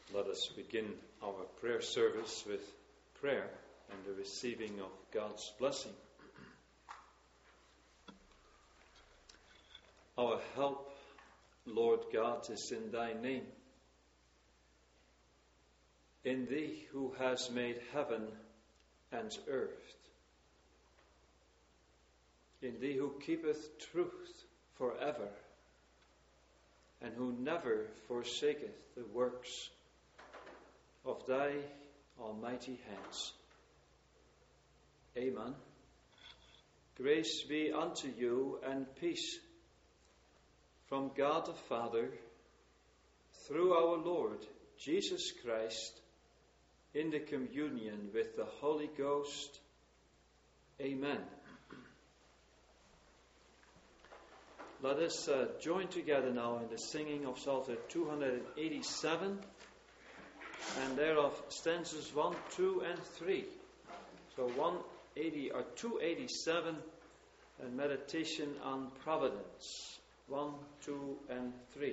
Let us begin our prayer service with prayer and the receiving of God's blessing. Our help, Lord God, is in thy name. In thee who has made heaven and earth. In thee who keepeth truth forever, and who never forsaketh the works of thy almighty hands. Amen. Grace be unto you and peace from God the Father, through our Lord Jesus Christ, in the communion with the Holy Ghost. Amen. Let us join together now in the singing of Psalter 287, and thereof stanzas 1, 2, and 3. So 287, and meditation on providence. 1, 2, and 3.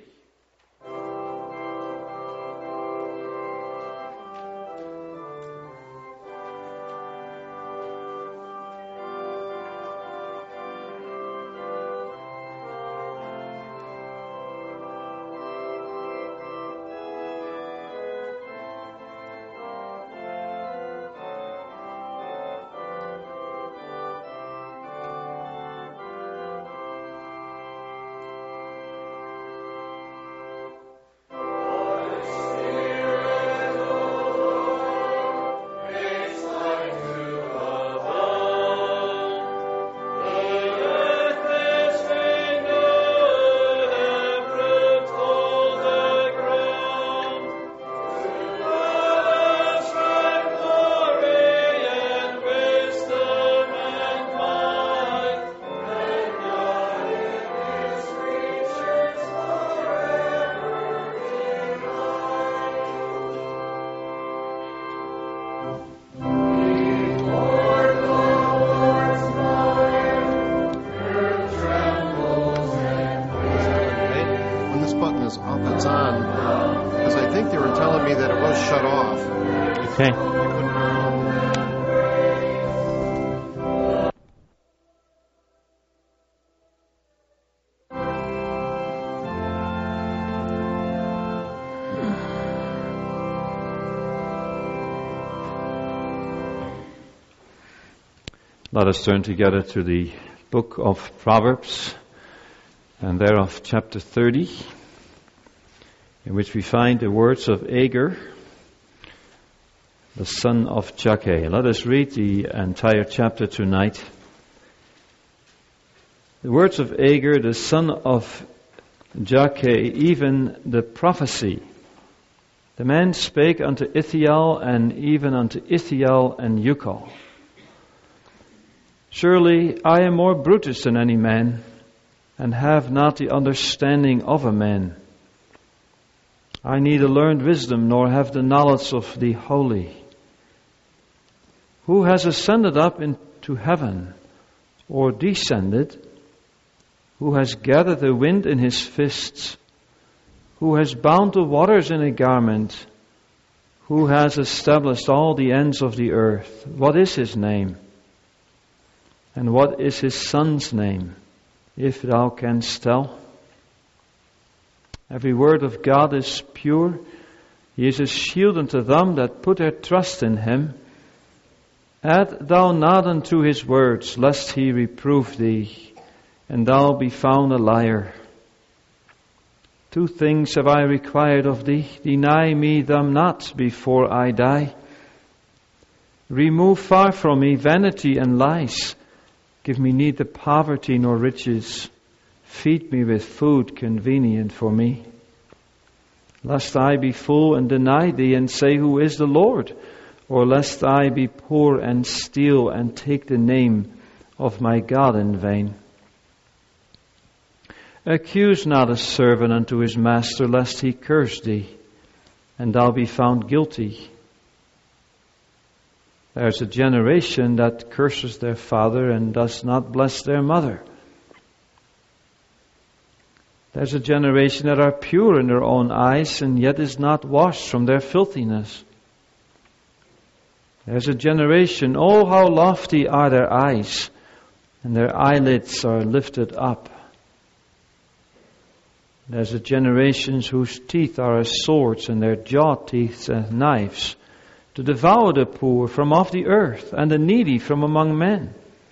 Let us turn together to the book of Proverbs, and thereof chapter 30, in which we find the words of Agur, the son of Jakeh. Let us read the entire chapter tonight. The words of Agur, the son of Jakeh, even the prophecy. The man spake unto Ithiel, and even unto Ithiel and Ukal. Surely I am more Brutus than any man, and have not the understanding of a man. I neither learned wisdom, nor have the knowledge of the holy. Who has ascended up into heaven, or descended? Who has gathered the wind in his fists? Who has bound the waters in a garment? Who has established all the ends of the earth? What is his name? And what is his son's name, if thou canst tell? Every word of God is pure. He is a shield unto them that put their trust in him. Add thou not unto his words, lest he reprove thee, and thou be found a liar. 2 things have I required of thee, deny me them not before I die. Remove far from me vanity and lies. Give me neither poverty nor riches. Feed me with food convenient for me. Lest I be full and deny thee and say, who is the Lord? Or lest I be poor and steal and take the name of my God in vain. Accuse not a servant unto his master, lest he curse thee, and thou be found guilty. There's a generation that curses their father and does not bless their mother. There's a generation that are pure in their own eyes and yet is not washed from their filthiness. There's a generation, oh how lofty are their eyes, and their eyelids are lifted up. There's a generation whose teeth are as swords and their jaw teeth as knives, to devour the poor from off the earth and the needy from among men.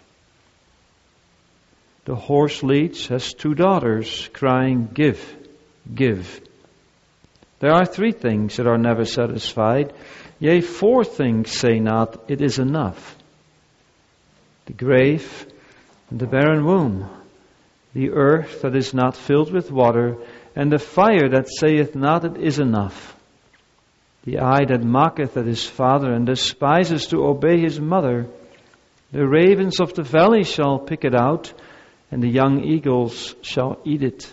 The horse leech has 2 daughters, crying, "Give, give." There are 3 things that are never satisfied. Yea, 4 things say not, "It is enough." The grave and the barren womb, the earth that is not filled with water, and the fire that saith not, "It is enough." The eye that mocketh at his father, and despises to obey his mother. The ravens of the valley shall pick it out, and the young eagles shall eat it.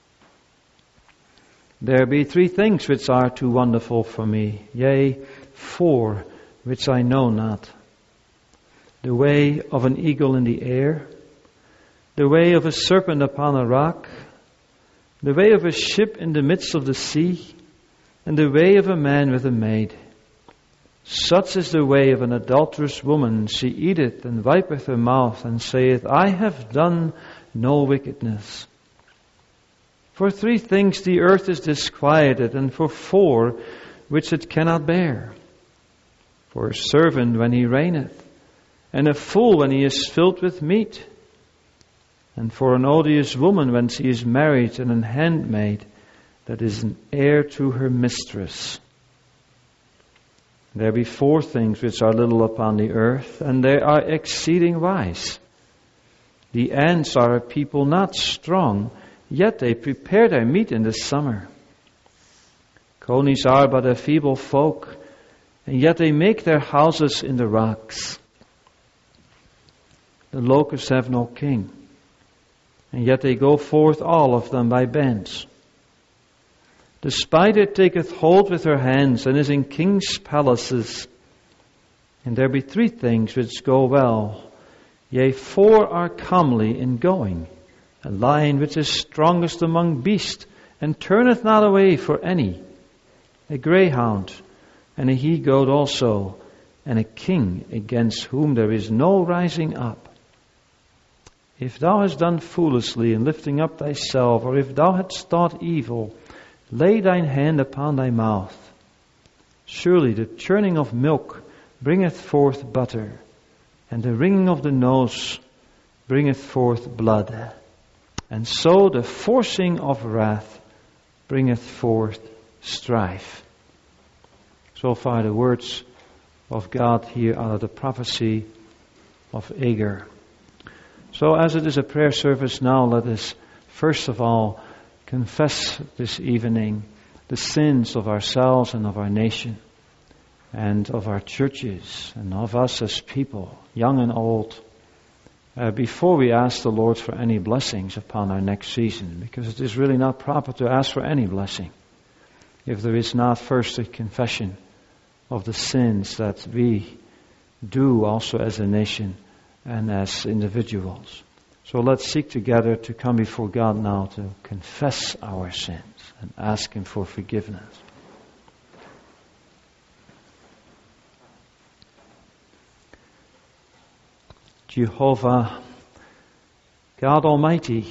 There be 3 things which are too wonderful for me, yea, 4 which I know not. The way of an eagle in the air, the way of a serpent upon a rock, the way of a ship in the midst of the sea, and the way of a man with a maid. Such is the way of an adulterous woman. She eateth and wipeth her mouth, and saith, "I have done no wickedness." For 3 things the earth is disquieted, and for 4 which it cannot bear. For a servant when he reigneth, and a fool when he is filled with meat. And for an odious woman when she is married, and an handmaid that is an heir to her mistress. There be 4 things which are little upon the earth, and they are exceeding wise. The ants are a people not strong, yet they prepare their meat in the summer. Conies are but a feeble folk, and yet they make their houses in the rocks. The locusts have no king, and yet they go forth all of them by bands. The spider taketh hold with her hands, and is in kings' palaces. And there be 3 things which go well, yea, 4 are comely in going. A lion which is strongest among beasts, and turneth not away for any. A greyhound, and a he-goat also, and a king against whom there is no rising up. If thou hast done foolishly in lifting up thyself, or if thou hadst thought evil, lay thine hand upon thy mouth. Surely the churning of milk bringeth forth butter, and the wringing of the nose bringeth forth blood. And so the forcing of wrath bringeth forth strife. So far the words of God here out of the prophecy of Agur. So as it is a prayer service now, let us first of all confess this evening the sins of ourselves and of our nation and of our churches and of us as people, young and old, before we ask the Lord for any blessings upon our next season, because it is really not proper to ask for any blessing if there is not first a confession of the sins that we do also as a nation and as individuals. So let's seek together to come before God now to confess our sins and ask Him for forgiveness. Jehovah, God Almighty,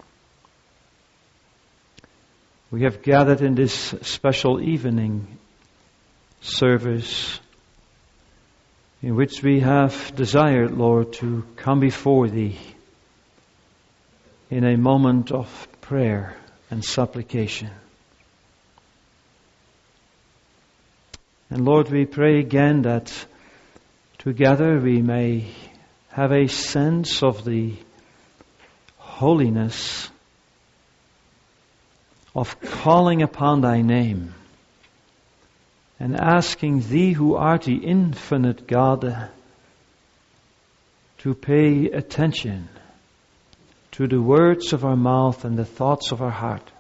we have gathered in this special evening service in which we have desired, Lord, to come before Thee in a moment of prayer and supplication. And Lord, we pray again that together we may have a sense of the holiness of calling upon Thy name and asking Thee, who art the infinite God, to pay attention to the words of our mouth and the thoughts of our heart.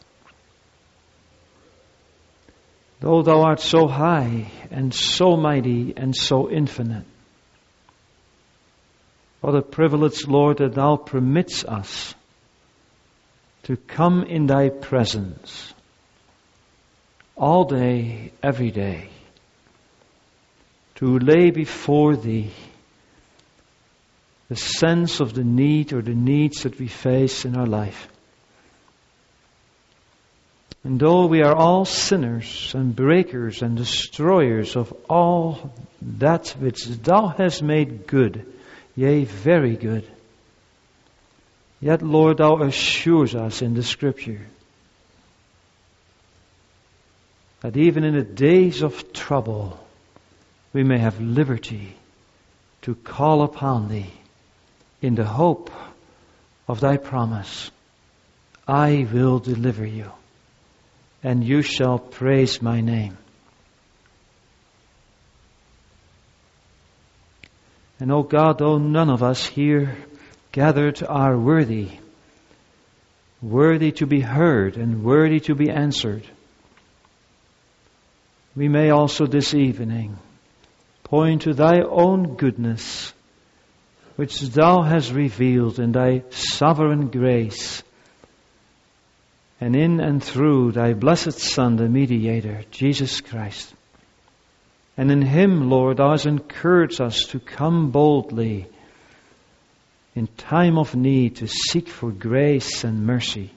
Though Thou art so high and so mighty and so infinite, what a privilege, Lord, that Thou permits us to come in thy presence all day, every day, to lay before thee the sense of the need or the needs that we face in our life. And though we are all sinners and breakers and destroyers of all that which thou hast made good, yea, very good, yet, Lord, thou assures us in the Scripture that even in the days of trouble, we may have liberty to call upon thee in the hope of thy promise. I will deliver you, and you shall praise my name. And O God, though none of us here gathered are worthy to be heard and worthy to be answered, we may also this evening point to thy own goodness, which thou hast revealed in thy sovereign grace, and in and through thy blessed Son, the mediator, Jesus Christ. And in him, Lord, thou hast encouraged us to come boldly in time of need to seek for grace and mercy.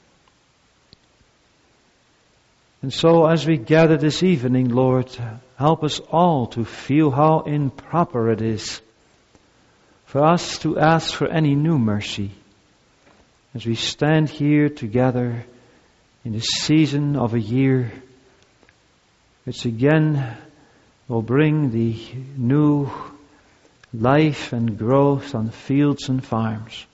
And so as we gather this evening, Lord, help us all to feel how improper it is for us to ask for any new mercy as we stand here together in the season of a year which again will bring the new life and growth on fields and farms.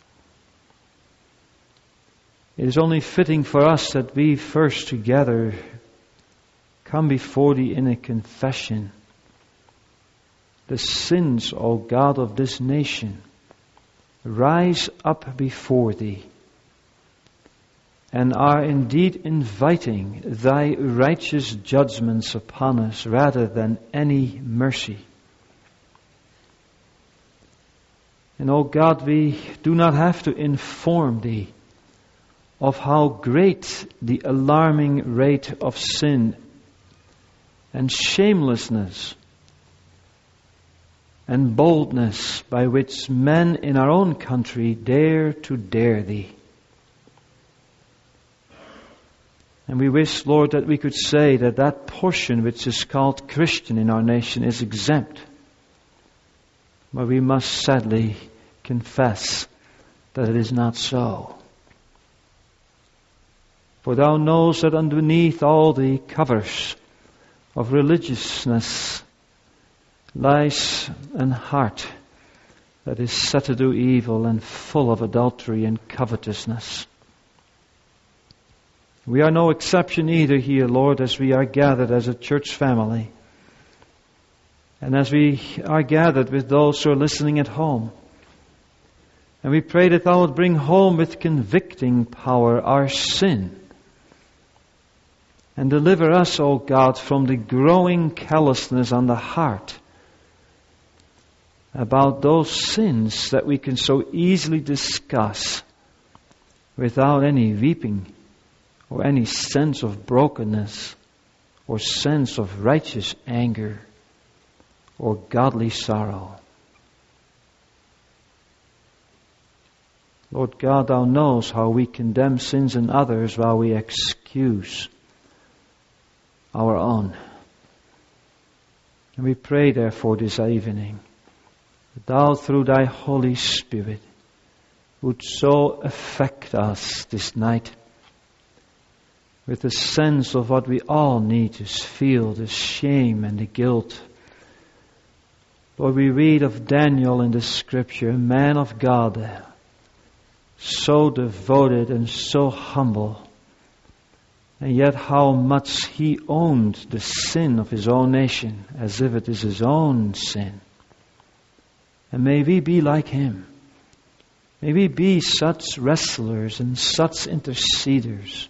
It is only fitting for us that we first together come before thee in a confession. The sins, O God, of this nation rise up before thee and are indeed inviting thy righteous judgments upon us rather than any mercy. And O God, we do not have to inform thee of how great the alarming rate of sin and shamelessness and boldness by which men in our own country dare to dare thee. And we wish, Lord, that we could say that that portion which is called Christian in our nation is exempt. But we must sadly confess that it is not so. For thou knowest that underneath all the covers of religiousness lies an heart that is set to do evil and full of adultery and covetousness. We are no exception either here, Lord, as we are gathered as a church family. And as we are gathered with those who are listening at home. And we pray that thou would bring home with convicting power our sin. And deliver us, O God, from the growing callousness on the heart about those sins that we can so easily discuss without any weeping or any sense of brokenness or sense of righteous anger or godly sorrow. Lord God, thou knowest how we condemn sins in others while we excuse our own. And we pray therefore this evening that thou through thy Holy Spirit would so affect us this night with a sense of what we all need to feel, the shame and the guilt. Lord, we read of Daniel in the Scripture, a man of God, so devoted and so humble, and yet how much he owned the sin of his own nation as if it is his own sin. And may we be like him. May we be such wrestlers and such intercessors,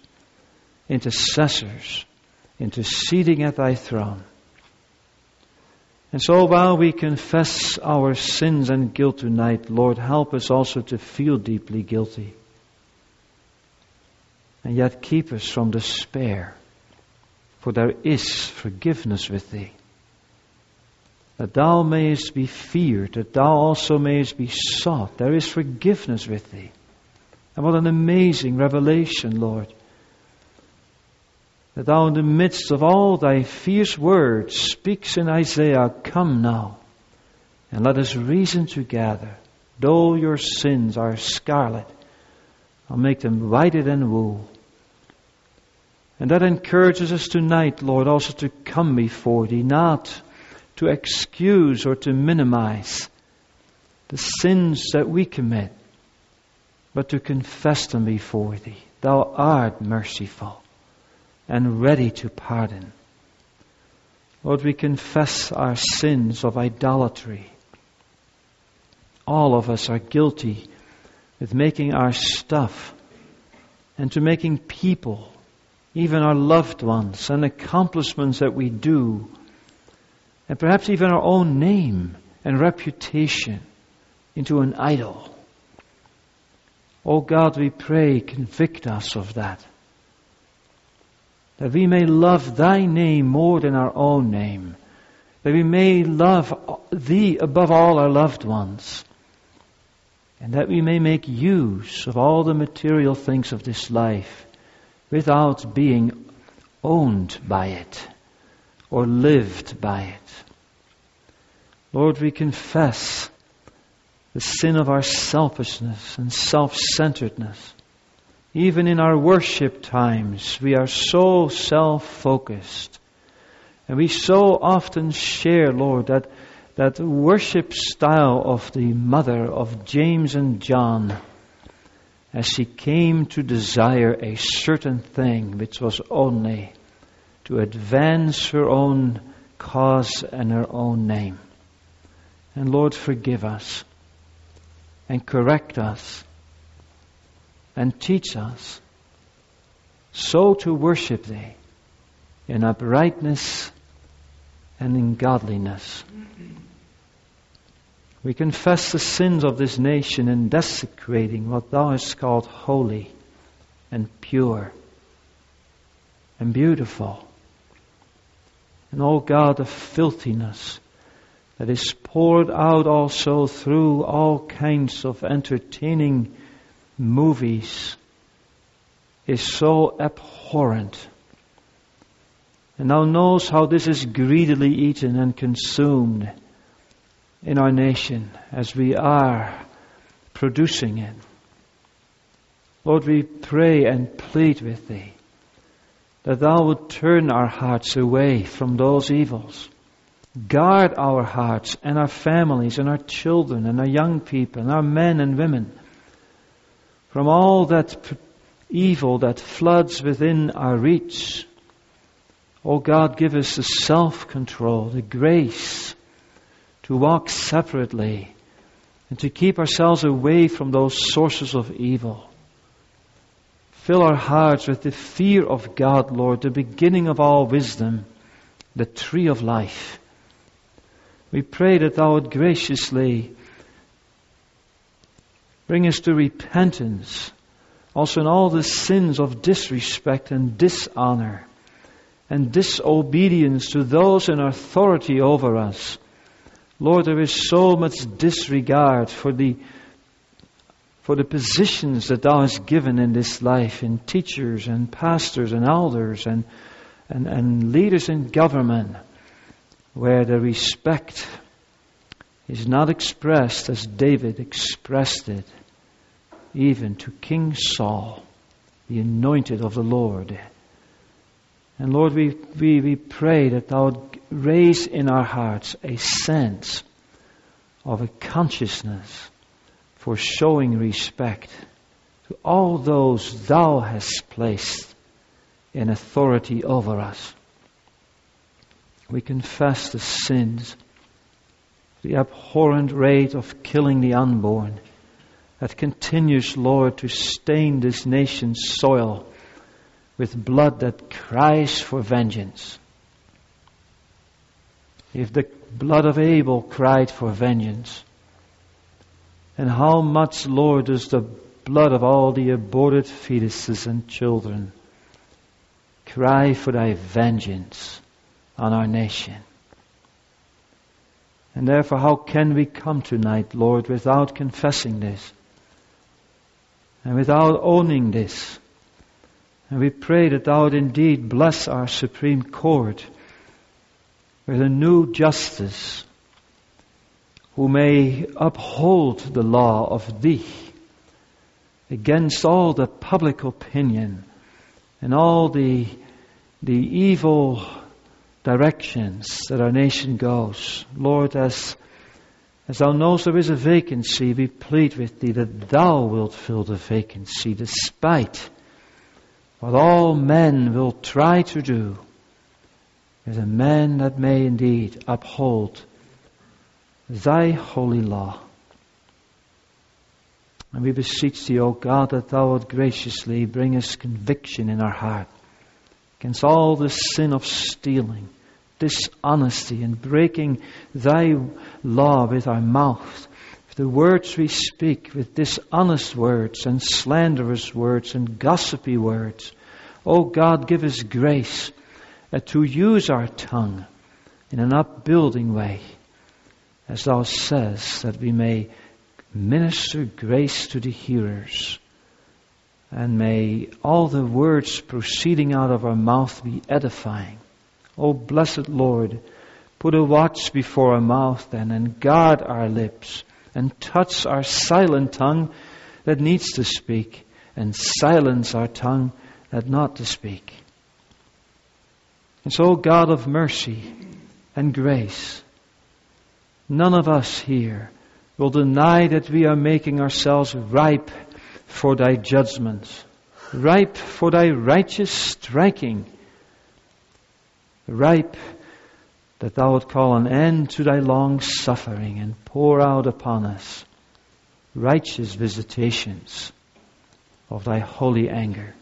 interceding at thy throne. And so while we confess our sins and guilt tonight, Lord, help us also to feel deeply guilty. and yet keep us from despair. For there is forgiveness with Thee. That Thou mayest be feared, that Thou also mayest be sought. There is forgiveness with Thee. And what an amazing revelation, Lord. That Thou in the midst of all Thy fierce words speaks in Isaiah, come now, and let us reason together. Though your sins are scarlet, I'll make them whiter than wool. And that encourages us tonight, Lord, also to come before Thee, not to excuse or to minimize the sins that we commit, but to confess them before Thee. Thou art merciful and ready to pardon. Lord, we confess our sins of idolatry. All of us are guilty with making our stuff and to making people, even our loved ones and accomplishments that we do, and perhaps even our own name and reputation, into an idol. Oh God, we pray, convict us of that. That we may love Thy name more than our own name. That we may love Thee above all our loved ones. And that we may make use of all the material things of this life without being owned by it or lived by it. Lord, we confess the sin of our selfishness and self-centeredness. Even in our worship times, we are so self-focused. And we so often share, Lord, that worship style of the mother of James and John, as she came to desire a certain thing which was only to advance her own cause and her own name. And Lord, forgive us and correct us and teach us so to worship Thee in uprightness and in godliness. We confess the sins of this nation in desecrating what Thou hast called holy and pure and beautiful. And, oh God, the filthiness that is poured out also through all kinds of entertaining movies is so abhorrent. And Thou knows how this is greedily eaten and consumed in our nation as we are producing it. Lord, we pray and plead with Thee that Thou would turn our hearts away from those evils. Guard our hearts and our families and our children and our young people and our men and women from all that evil that floods within our reach. Oh God, give us the self-control, the grace to walk separately and to keep ourselves away from those sources of evil. Fill our hearts with the fear of God, Lord, the beginning of all wisdom, the tree of life. We pray that Thou would graciously bring us to repentance, also in all the sins of disrespect and dishonor and disobedience to those in authority over us. Lord, there is so much disregard for the positions that Thou hast given in this life, in teachers and pastors and elders and leaders in government, where the respect is not expressed as David expressed it, even to King Saul, the anointed of the Lord. And Lord, we pray that Thou would raise in our hearts a sense of a consciousness for showing respect to all those Thou hast placed in authority over us. We confess the sins, the abhorrent rate of killing the unborn that continues, Lord, to stain this nation's soil with blood that cries for vengeance. If the blood of Abel cried for vengeance, and how much, Lord, does the blood of all the aborted fetuses and children. Cry for thy vengeance on our nation. And therefore, how can we come tonight, Lord, without confessing this? And without owning this? And we pray that thou would indeed bless our Supreme Court with a new justice, who may uphold the law of thee against all the public opinion and all the evil directions that our nation goes. Lord, as thou knowest there is a vacancy, we plead with thee that thou wilt fill the vacancy despite what all men will try to do. As a man that may indeed uphold thy holy law. And we beseech thee, O God, that thou wilt graciously bring us conviction in our heart against all the sin of stealing, dishonesty, and breaking thy law with our mouth, with the words we speak, with dishonest words and slanderous words and gossipy words. O God, give us grace to use our tongue in an upbuilding way, as thou says, that we may minister grace to the hearers, and may all the words proceeding out of our mouth be edifying. O blessed Lord, put a watch before our mouth then, and guard our lips, and touch our silent tongue that needs to speak, and silence our tongue that not to speak. And so, God of mercy and grace, none of us here will deny that we are making ourselves ripe for thy judgment, ripe for thy righteous striking, ripe that thou would call an end to thy long suffering and pour out upon us righteous visitations of thy holy anger.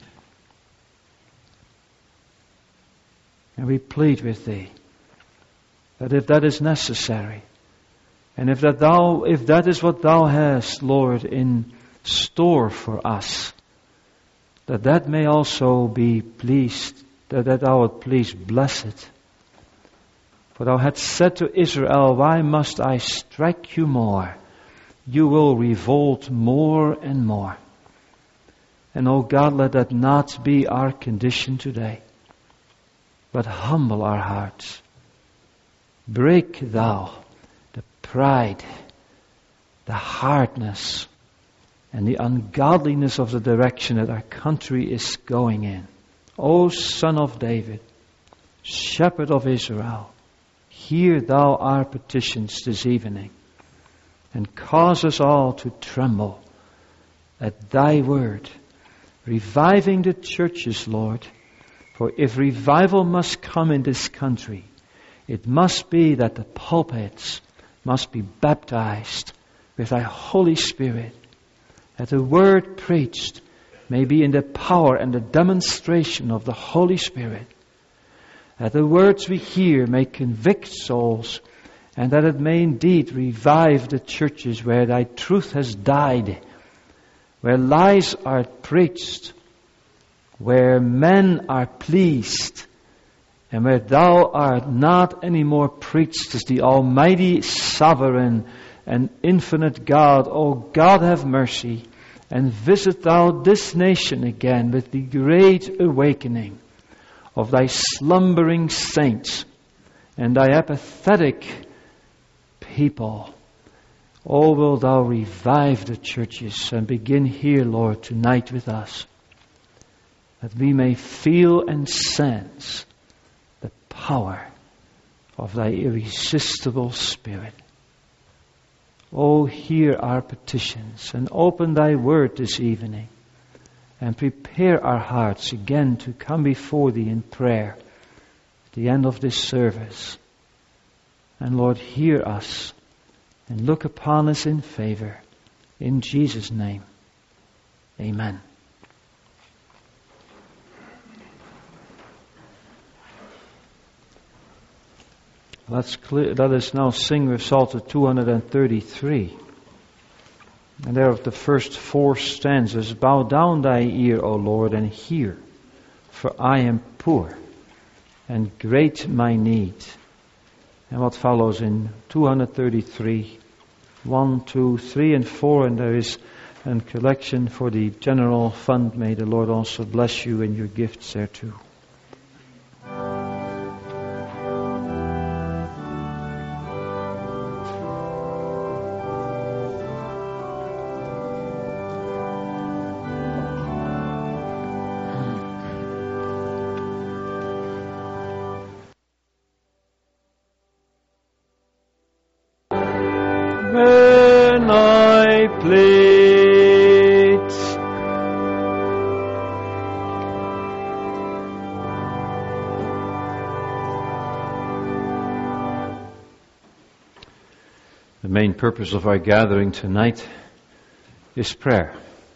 And we plead with thee that if that is necessary, and if that is what thou hast, Lord, in store for us, that may also be pleased, that thou would please bless it. For thou hadst said to Israel, why must I strike you more? You will revolt more and more. And O God, let that not be our condition today, but humble our hearts. Break thou the pride, the hardness, and the ungodliness of the direction that our country is going in. O Son of David, Shepherd of Israel, hear thou our petitions this evening, and cause us all to tremble at thy word, reviving the churches, Lord. For if revival must come in this country, it must be that the pulpits must be baptized with thy Holy Spirit, that the word preached may be in the power and the demonstration of the Holy Spirit, that the words we hear may convict souls, and that it may indeed revive the churches where thy truth has died, where lies are preached, where men are pleased, and where thou art not anymore preached as the almighty, sovereign, and infinite God. O God, have mercy, and visit thou this nation again with the great awakening of thy slumbering saints and thy apathetic people. O will thou revive the churches and begin here, Lord, tonight with us, that we may feel and sense the power of thy irresistible Spirit. O hear our petitions and open thy word this evening, and prepare our hearts again to come before thee in prayer at the end of this service. And Lord, hear us and look upon us in favor. In Jesus' name, amen. Let us now sing with Psalter 233. And there of the first 4 stanzas, bow down thy ear, O Lord, and hear, for I am poor, and great my need. And what follows in 233, 1, 2, 3, and 4, and there is a collection for the general fund. May the Lord also bless you in your gifts thereto. When I plead, the main purpose of our gathering tonight is prayer.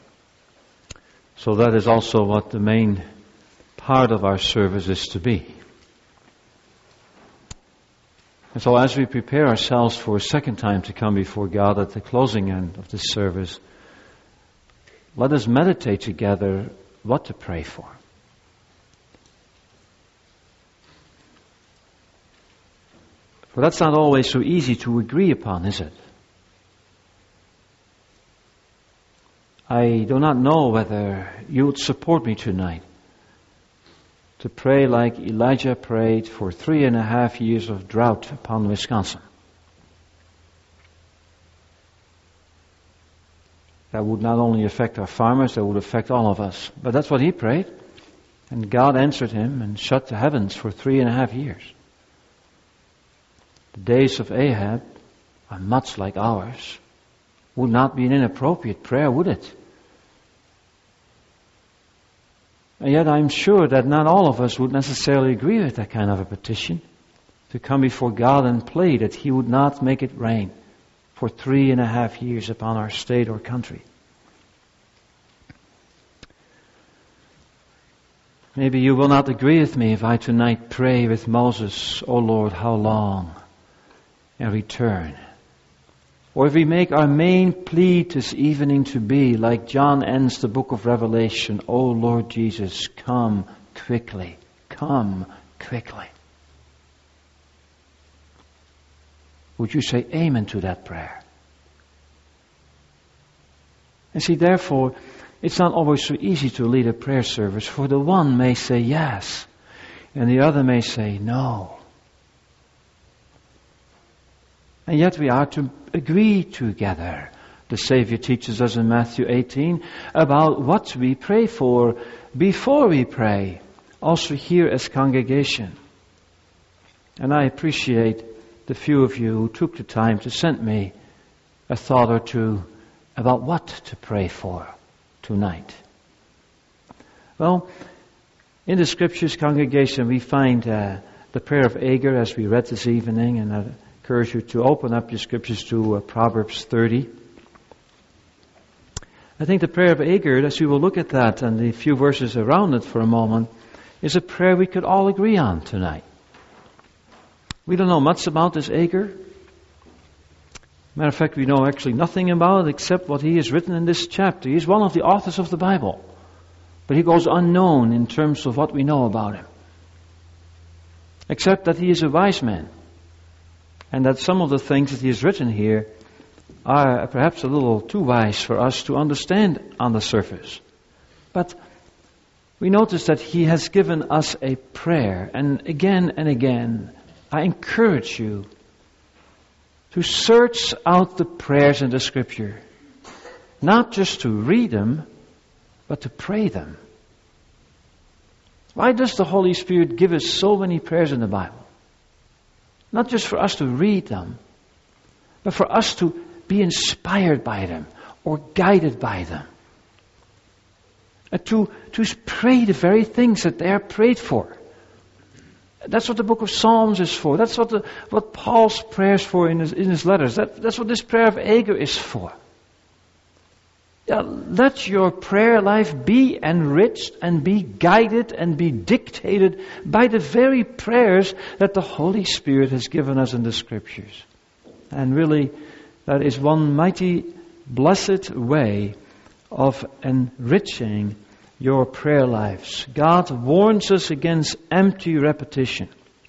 So that is also what the main part of our service is to be. And so as we prepare ourselves for a second time to come before God at the closing end of this service, let us meditate together what to pray for. For that's not always so easy to agree upon, is it? I do not know whether you would support me tonight to pray like Elijah prayed for 3.5 years of drought upon Wisconsin. That would not only affect our farmers, that would affect all of us. But that's what he prayed. And God answered him and shut the heavens for 3.5 years. The days of Ahab are much like ours. Would not be an inappropriate prayer, would it? And yet I'm sure that not all of us would necessarily agree with that kind of a petition, to come before God and plead that He would not make it rain for 3.5 years upon our state or country. Maybe you will not agree with me if I tonight pray with Moses, O Lord, how long? And return. Or if we make our main plea this evening to be, like John ends the book of Revelation, O Lord Jesus, come quickly. Come quickly. Would you say amen to that prayer? And see, therefore, it's not always so easy to lead a prayer service, for the one may say yes, and the other may say no. And yet we are to agree together. The Savior teaches us in Matthew 18 about what we pray for before we pray, also here as congregation. And I appreciate the few of you who took the time to send me a thought or two about what to pray for tonight. Well, in the Scriptures, congregation, we find the prayer of Agur as we read this evening, and I encourage you to open up your Scriptures to Proverbs 30. I think the prayer of Agur, as we will look at that and the few verses around it for a moment, is a prayer we could all agree on tonight. We don't know much about this Agur. Matter of fact, we know actually nothing about it except what he has written in this chapter. He's one of the authors of the Bible, but he goes unknown in terms of what we know about him. Except that he is a wise man, and that some of the things that he has written here are perhaps a little too wise for us to understand on the surface. But we notice that he has given us a prayer, and again, I encourage you to search out the prayers in the Scripture. Not just to read them, but to pray them. Why does the Holy Spirit give us so many prayers in the Bible? Not just for us to read them, but for us to be inspired by them or guided by them. And to pray the very things that they are prayed for. That's what the book of Psalms is for. That's what Paul's prayers for in his letters. That's what this prayer of Agur is for. Yeah, let your prayer life be enriched and be guided and be dictated by the very prayers that the Holy Spirit has given us in the Scriptures. And really, that is one mighty blessed way of enriching your prayer lives. God warns us against empty repetition.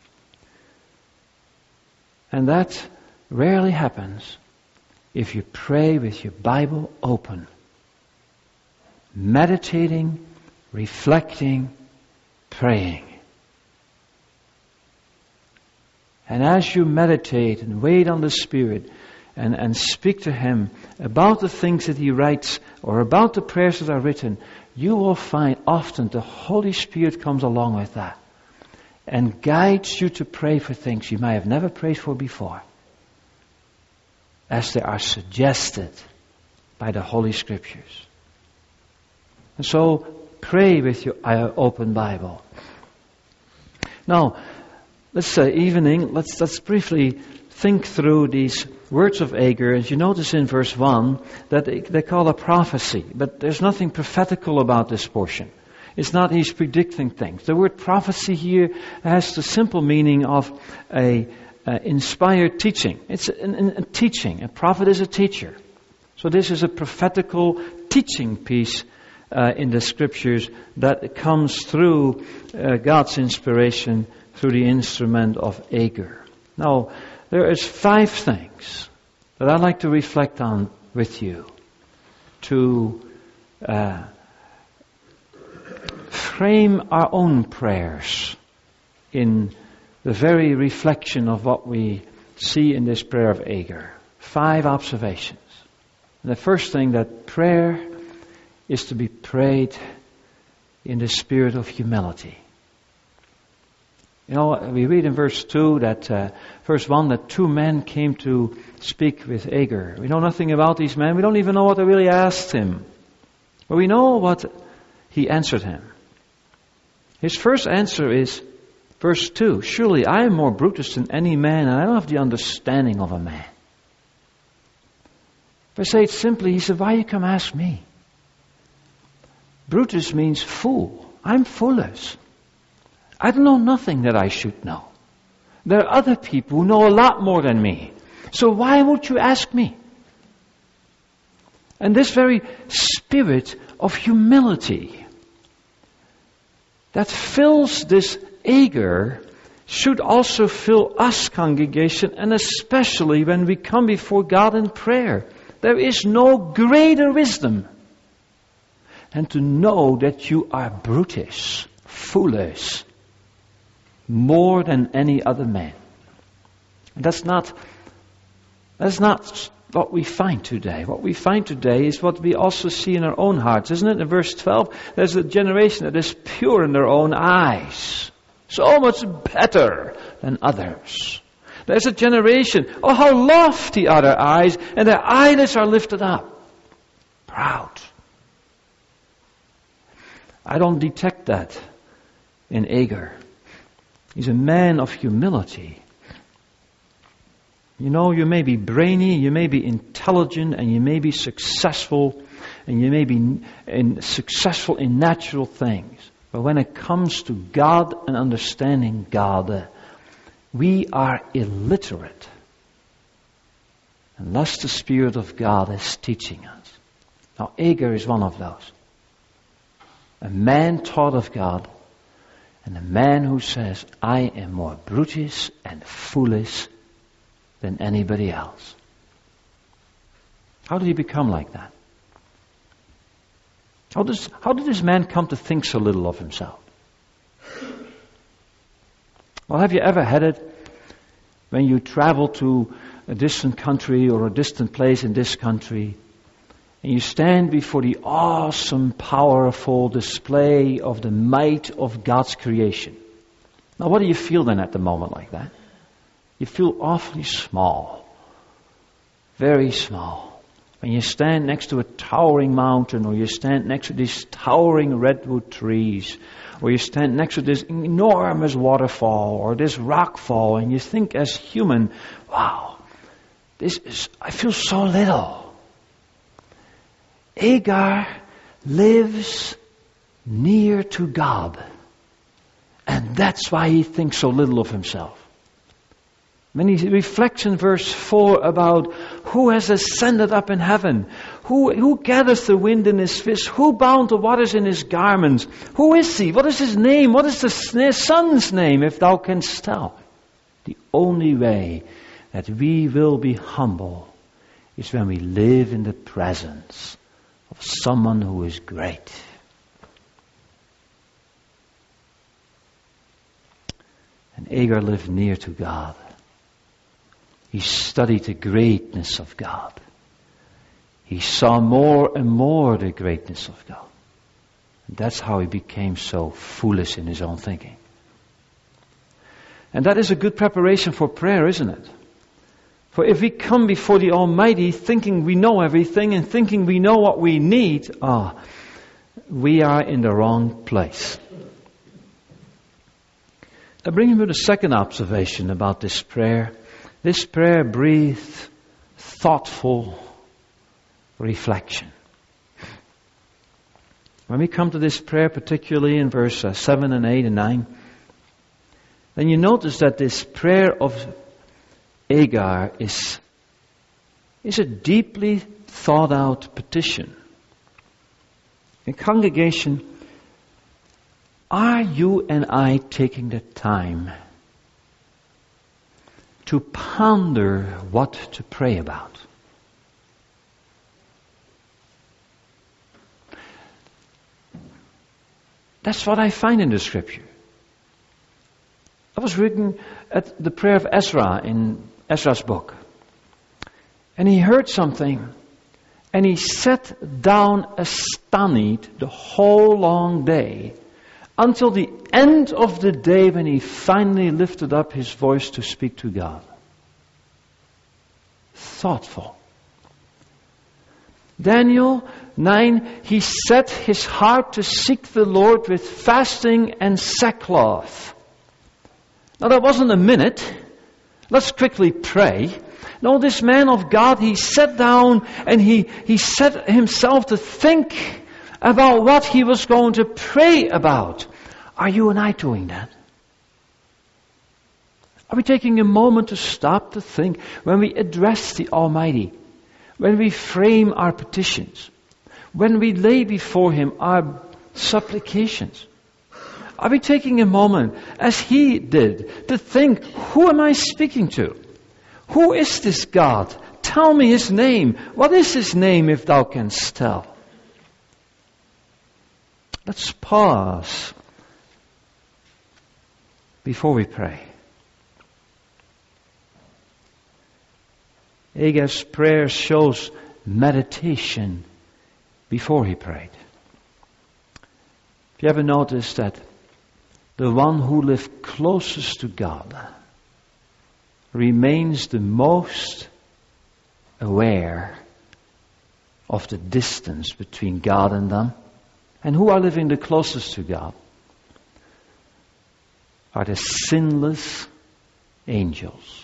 And that rarely happens if you pray with your Bible open, meditating, reflecting, praying. And as you meditate and wait on the Spirit and speak to Him about the things that He writes or about the prayers that are written, you will find often the Holy Spirit comes along with that and guides you to pray for things you might have never prayed for before, as they are suggested by the Holy Scriptures. And so, pray with your open Bible. Now, this evening, let's briefly think through these words of Agur. As you notice in verse 1, that they call a prophecy, but there's nothing prophetical about this portion. It's not he's predicting things. The word prophecy here has the simple meaning of a inspired teaching. It's a teaching. A prophet is a teacher. So this is a prophetical teaching piece in the Scriptures that comes through God's inspiration through the instrument of Agur. Now, there is 5 things that I'd like to reflect on with you to frame our own prayers in the very reflection of what we see in this prayer of Agur. 5 observations. And the first thing, that prayer is to be prayed in the spirit of humility. You know, we read in verse 2 that, verse 1, that 2 men came to speak with Agur. We know nothing about these men. We don't even know what they really asked him. But we know what he answered him. His first answer is verse 2. Surely I am more Brutus than any man, and I don't have the understanding of a man. If I say it simply, he said, why you come ask me? Brutus means fool. I'm foolish. I don't know nothing that I should know. There are other people who know a lot more than me. So why would you ask me? And this very spirit of humility that fills this Agur should also fill us, congregation, and especially when we come before God in prayer. There is no greater wisdom than to know that you are brutish, foolish, more than any other man. That's not what we find today. What we find today is what we also see in our own hearts, isn't it? In verse 12, there's a generation that is pure in their own eyes. So much better than others. There's a generation, oh how lofty are their eyes, and their eyelids are lifted up. Proud. I don't detect that in Agur. He's a man of humility. You know, you may be brainy, you may be intelligent, and you may be successful, and you may be successful in natural things. But when it comes to God and understanding God, we are illiterate unless the Spirit of God is teaching us. Now, Agur is one of those. A man taught of God, and a man who says, I am more brutish and foolish than anybody else. How did he become like that? How did this man come to think so little of himself? Well, have you ever had it when you travel to a distant country or a distant place in this country, and you stand before the awesome, powerful display of the might of God's creation? Now, what do you feel then at the moment like that? You feel awfully small. Very small. When you stand next to a towering mountain, or you stand next to these towering redwood trees, or you stand next to this enormous waterfall, or this rock fall, and you think as human, wow, I feel so little. Agur lives near to God, and that's why he thinks so little of himself. When he reflects in verse 4 about who has ascended up in heaven, who gathers the wind in his fist, who bound the waters in his garments, who is he, what is his name, what is the son's name, if thou canst tell. The only way that we will be humble is when we live in the presence of someone who is great. And Agar lived near to God. He studied the greatness of God. He saw more and more the greatness of God. And that's how he became so foolish in his own thinking. And that is a good preparation for prayer, isn't it? For if we come before the Almighty thinking we know everything and thinking we know what we need, we are in the wrong place. I bring you to the second observation about this prayer. This prayer breathed thoughtful reflection. When we come to this prayer, particularly in verse 7 and 8 and 9, then you notice that this prayer of Agar is a deeply thought out petition. In congregation, are you and I taking the time to ponder what to pray about? That's what I find in the Scripture. I was reading at the prayer of Ezra in Ezra's book. And he heard something. And he sat down astonished the whole long day, until the end of the day when he finally lifted up his voice to speak to God. Thoughtful. Daniel 9, he set his heart to seek the Lord with fasting and sackcloth. Now that wasn't a minute. Let's quickly pray. No, this man of God, he sat down and he set himself to think about what he was going to pray about. Are you and I doing that? Are we taking a moment to stop to think when we address the Almighty, when we frame our petitions, when we lay before Him our supplications? Are we taking a moment, as he did, to think, who am I speaking to? Who is this God? Tell me His name. What is His name, if thou canst tell? Let's pause before we pray. Agar's prayer shows meditation before he prayed. Have you ever noticed that the one who lived closest to God remains the most aware of the distance between God and them? And who are living the closest to God? Are the sinless angels.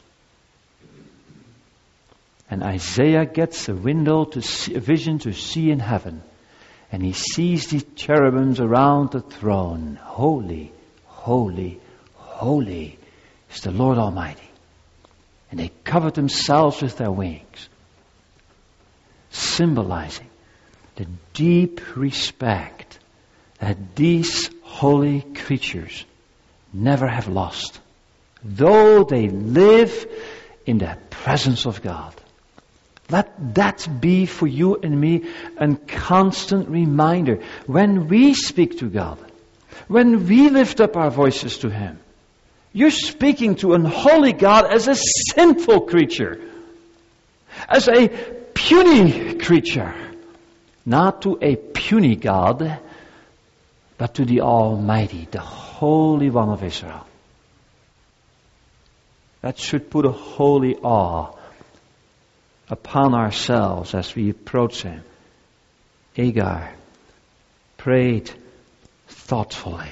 And Isaiah gets a vision to see in heaven. And he sees the cherubims around the throne. Holy, holy, holy is the Lord Almighty. And they covered themselves with their wings, symbolizing the deep respect that these holy creatures never have lost, though they live in the presence of God. Let that be for you and me a constant reminder when we speak to God, when we lift up our voices to Him. You're speaking to an holy God as a sinful creature, as a puny creature, not to a puny God, but to the Almighty, the Holy One of Israel. That should put a holy awe upon ourselves as we approach Him. Agar prayed thoughtfully.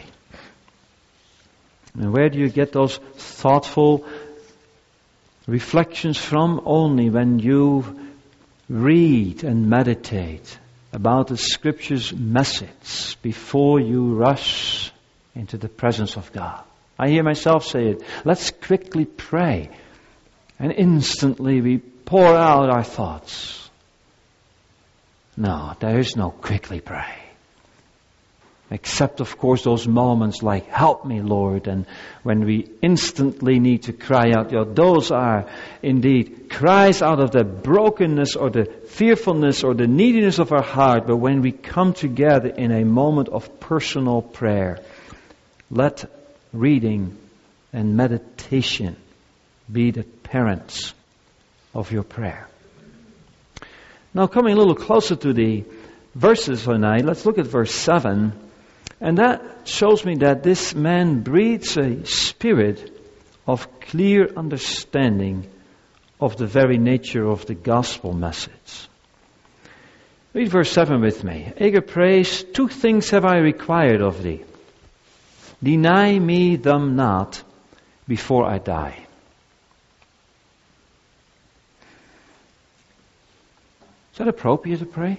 And where do you get those thoughtful reflections from? Only when you read and meditate about the Scripture's message before you rush into the presence of God. I hear myself say it. Let's quickly pray. And instantly we pour out our thoughts. No, there is no quickly pray. Except, of course, those moments like, help me, Lord. And when we instantly need to cry out, those are indeed cries out of the brokenness or the fearfulness or the neediness of our heart. But when we come together in a moment of personal prayer, let reading and meditation be the parents of your prayer. Now, coming a little closer to the verses tonight, let's look at verse 7. And that shows me that this man breathes a spirit of clear understanding of the very nature of the gospel message. Read verse 7 with me. Agur prays, 2 things have I required of thee. Deny me them not before I die. Is that appropriate to pray?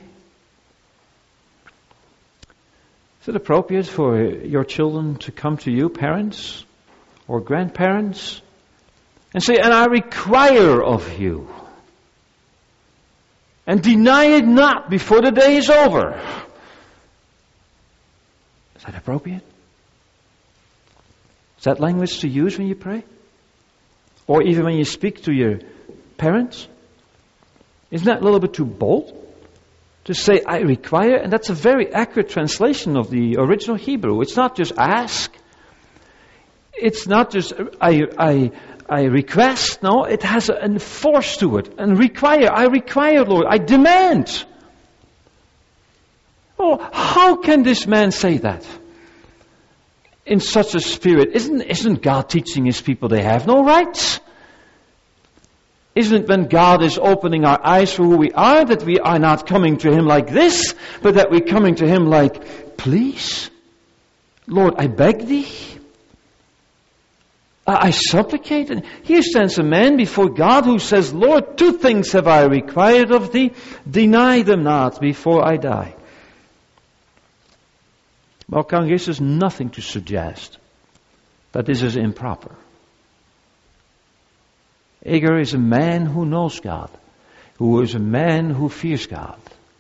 Is it appropriate for your children to come to you, parents or grandparents, and say, and I require of you, and deny it not before the day is over? Is that appropriate? Is that language to use when you pray? Or even when you speak to your parents? Isn't that a little bit too bold? To say, I require, and that's a very accurate translation of the original Hebrew. It's not just ask. It's not just, I request. No, it has a force to it. And require, I require, Lord, I demand. Oh, how can this man say that? In such a spirit, isn't God teaching His people they have no rights? Isn't it when God is opening our eyes for who we are, that we are not coming to Him like this, but that we're coming to Him like, please, Lord, I beg Thee, I supplicate. And here stands a man before God who says, Lord, 2 things have I required of Thee, deny them not before I die. Well, congregation, there's nothing to suggest that this is improper. Agur is a man who knows God, who is a man who fears God.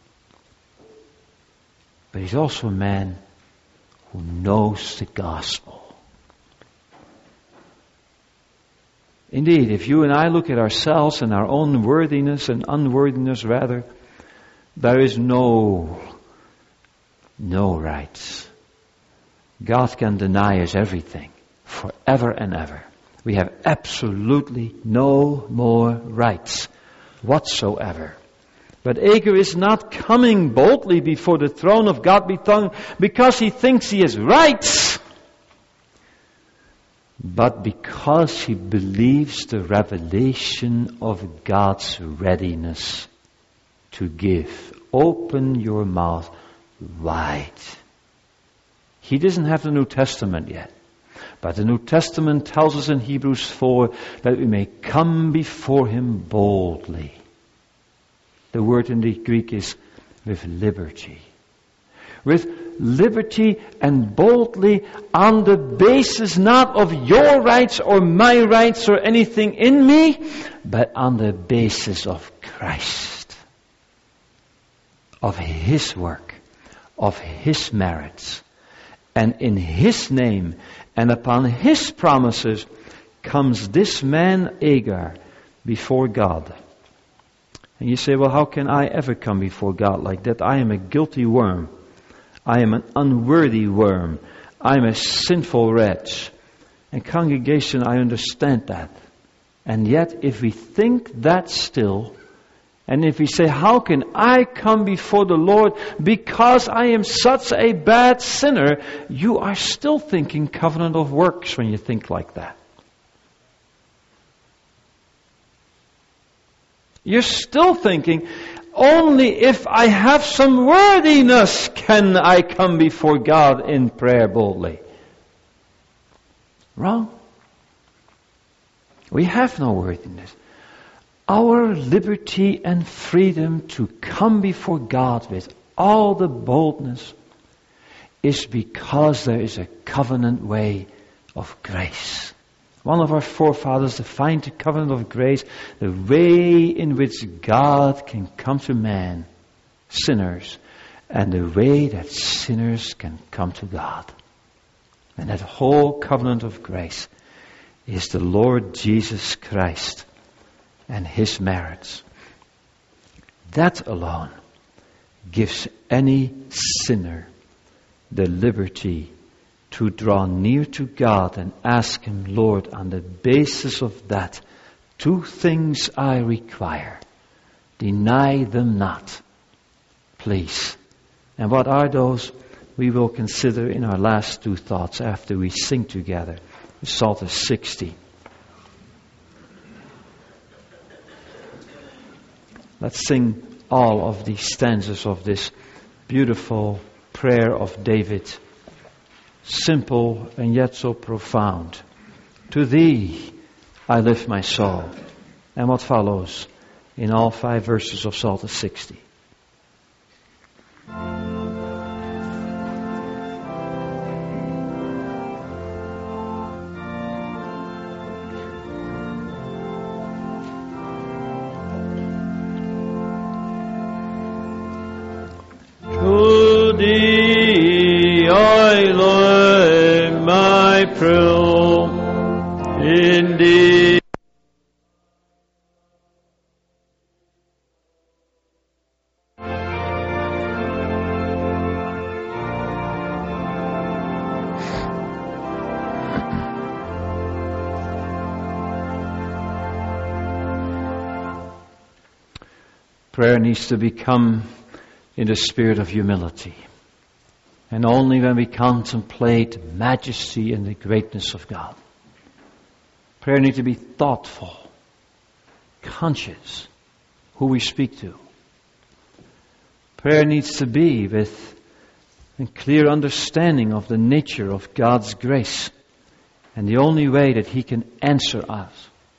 But he's also a man who knows the gospel. Indeed, if you and I look at ourselves and our own worthiness and unworthiness rather, there is no rights. God can deny us everything forever and ever. We have absolutely no more rights whatsoever. But Agur is not coming boldly before the throne of God because he thinks he has rights, but because he believes the revelation of God's readiness to give. Open your mouth wide. He doesn't have the New Testament yet. But the New Testament tells us in Hebrews 4 that we may come before Him boldly. The word in the Greek is with liberty. With liberty and boldly on the basis not of your rights or my rights or anything in me, but on the basis of Christ. Of His work, of His merits. And in His name and upon His promises comes this man Agur before God. And you say, well, how can I ever come before God like that? I am a guilty worm. I am an unworthy worm. I am a sinful wretch. And congregation, I understand that. And yet, if we think that still, and if we say, how can I come before the Lord because I am such a bad sinner? You are still thinking covenant of works when you think like that. You're still thinking, only if I have some worthiness can I come before God in prayer boldly. Wrong. We have no worthiness. Our liberty and freedom to come before God with all the boldness is because there is a covenant way of grace, One of our forefathers defined the covenant of grace, the way in which God can come to man, sinners, and the way that sinners can come to God. And that whole covenant of grace is the Lord Jesus Christ and His merits. That alone gives any sinner the liberty to draw near to God and ask Him, Lord, on the basis of that, 2 things I require. Deny them not, please. And what are those? We will consider in our last 2 thoughts after we sing together. Psalm 60. Let's sing all of these stanzas of this beautiful prayer of David. Simple and yet so profound. To Thee I lift my soul. And what follows in all 5 verses of Psalm 60. To Thee I lay my proud in Thee. Prayer needs to become in the spirit of humility. And only when we contemplate the majesty and the greatness of God. Prayer needs to be thoughtful, conscious who we speak to. Prayer needs to be with a clear understanding of the nature of God's grace and the only way that He can answer us.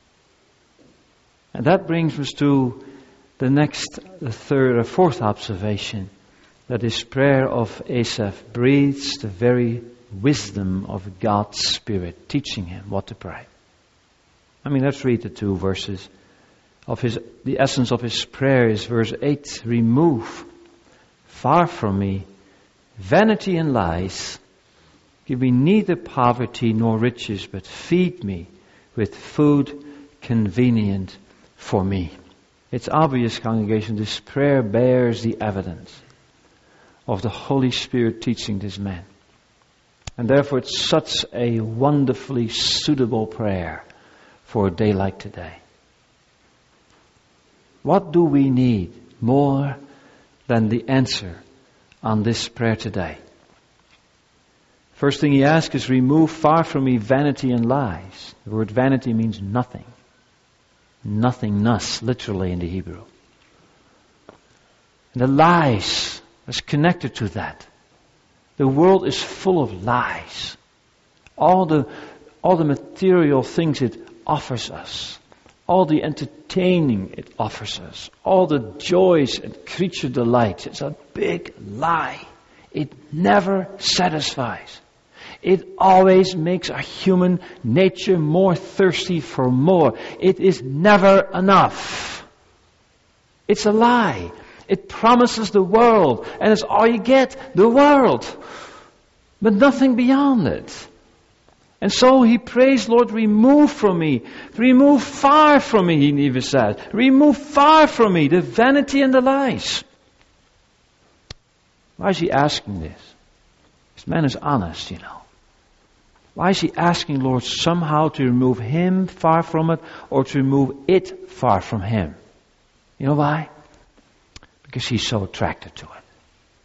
And that brings us to the 4th observation, that this prayer of Asaph breathes the very wisdom of God's Spirit, teaching him what to pray. Let's read the 2 verses of the essence of his prayer is verse 8. Remove far from me vanity and lies. Give me neither poverty nor riches, but feed me with food convenient for me. It's obvious, congregation, this prayer bears the evidence of the Holy Spirit teaching this man. And therefore it's such a wonderfully suitable prayer for a day like today. What do we need more than the answer on this prayer today? First thing he asks is, remove far from me vanity and lies. The word vanity means nothing. Nothingness, literally in the Hebrew. And the lies is connected to that. The world is full of lies. All the material things it offers us. All the entertaining it offers us. All the joys and creature delights. It's a big lie. It never satisfies. It always makes our human nature more thirsty for more. It is never enough. It's a lie. It promises the world, and it's all you get, the world. But nothing beyond it. And so he prays, Lord, remove from me, remove far from me, he even said. Remove far from me the vanity and the lies. Why is he asking this? This man is honest, Why is he asking, Lord, somehow to remove him far from it or to remove it far from him? You know why? Because he's so attracted to it.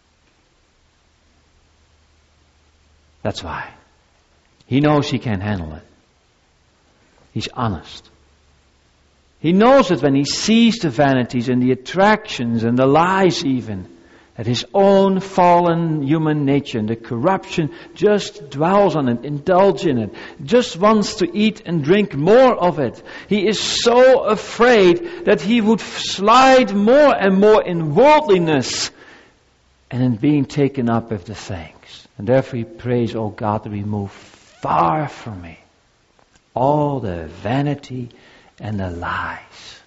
That's why. He knows he can't handle it. He's honest. He knows that when he sees the vanities and the attractions and the lies even, that his own fallen human nature and the corruption just dwells on it, indulge in it, just wants to eat and drink more of it. He is so afraid that he would slide more and more in worldliness and in being taken up with the things. And therefore he prays, oh God, remove far from me all the vanity and the lies.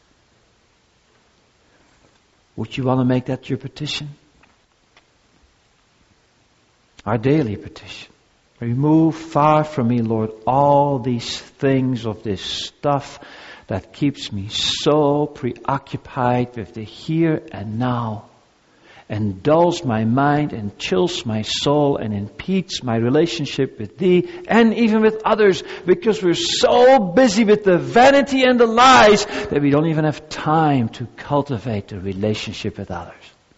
Would you want to make that your petition? Our daily petition. Remove far from me, Lord, all these things of this stuff that keeps me so preoccupied with the here and now, and dulls my mind and chills my soul and impedes my relationship with Thee and even with others, because we're so busy with the vanity and the lies that we don't even have time to cultivate the relationship with others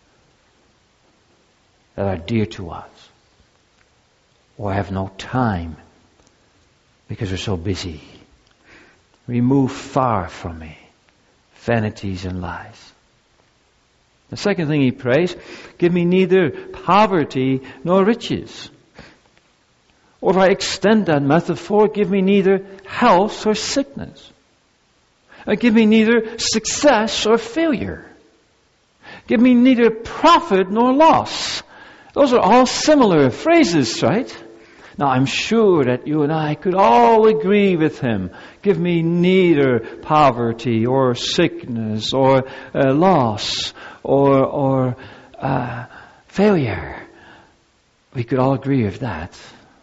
that are dear to us, or have no time because we're so busy. Remove far from me vanities and lies. The second thing he prays, give me neither poverty nor riches. Or if I extend that metaphor, give me neither health or sickness. Give me neither success or failure. Give me neither profit nor loss. Those are all similar phrases, right? Now I'm sure that you and I could all agree with him. Give me neither poverty or sickness or loss or failure. We could all agree with that.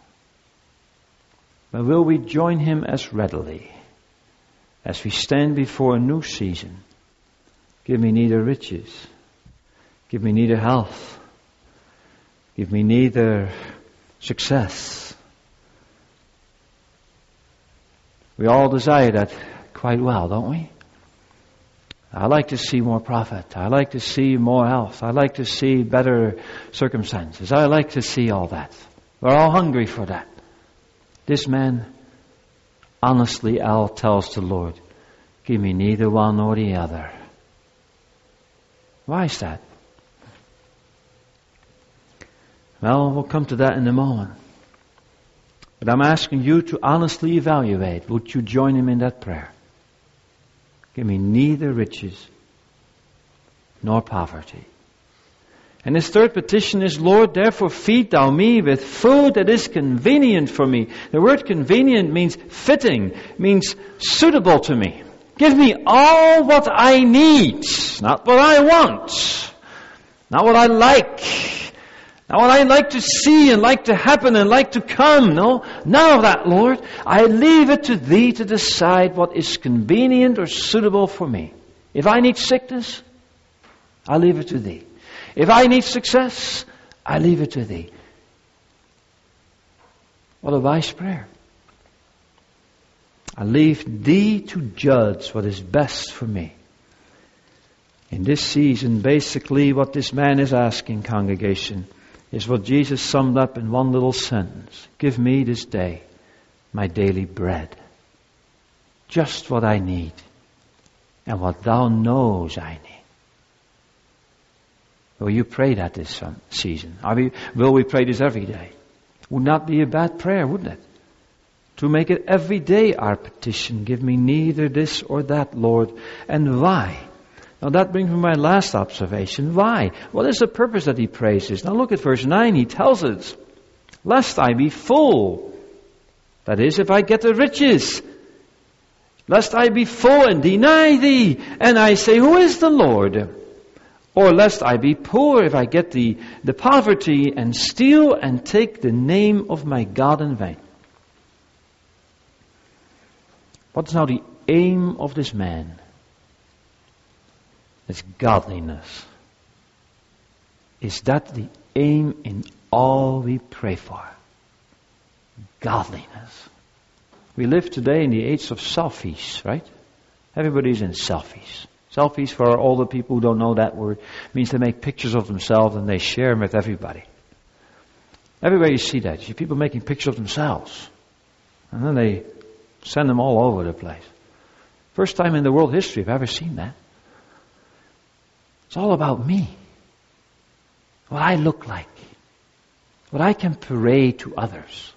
But will we join him as readily as we stand before a new season? Give me neither riches. Give me neither health. Give me neither success. We all desire that quite well, don't we? I like to see more profit. I like to see more health. I like to see better circumstances. I like to see all that. We're all hungry for that. This man, honestly, Al tells the Lord, give me neither one nor the other. Why is that? Well, we'll come to that in a moment. But I'm asking you to honestly evaluate. Would you join him in that prayer? Give me neither riches nor poverty. And his third petition is, Lord, therefore feed thou me with food that is convenient for me. The word convenient means fitting, means suitable to me. Give me all what I need, not what I want, not what I like. Now what I like to see and like to happen and like to come, no, none of that, Lord. I leave it to Thee to decide what is convenient or suitable for me. If I need sickness, I leave it to Thee. If I need success, I leave it to Thee. What a wise prayer. I leave Thee to judge what is best for me. In this season, basically what this man is asking, congregation, is what Jesus summed up in one little sentence. Give me this day my daily bread. Just what I need and what Thou knows I need. Will you pray that this season? Will we pray this every day? Would not be a bad prayer, wouldn't it? To make it every day our petition. Give me neither this or that, Lord. And why? Now that brings me to my last observation. Why? What is the purpose that he prays this? Now look at verse 9. He tells us, lest I be full. That is, if I get the riches. Lest I be full and deny Thee. And I say, who is the Lord? Or lest I be poor if I get the poverty and steal and take the name of my God in vain. What's now the aim of this man? It's godliness. Is that the aim in all we pray for? Godliness. We live today in the age of selfies, right? Everybody's in selfies. Selfies, for our older people who don't know that word, means they make pictures of themselves and they share them with everybody. Everywhere you see that, you see people making pictures of themselves. And then they send them all over the place. First time in the world history I've ever seen that. It's all about me. What I look like. What I can parade to others.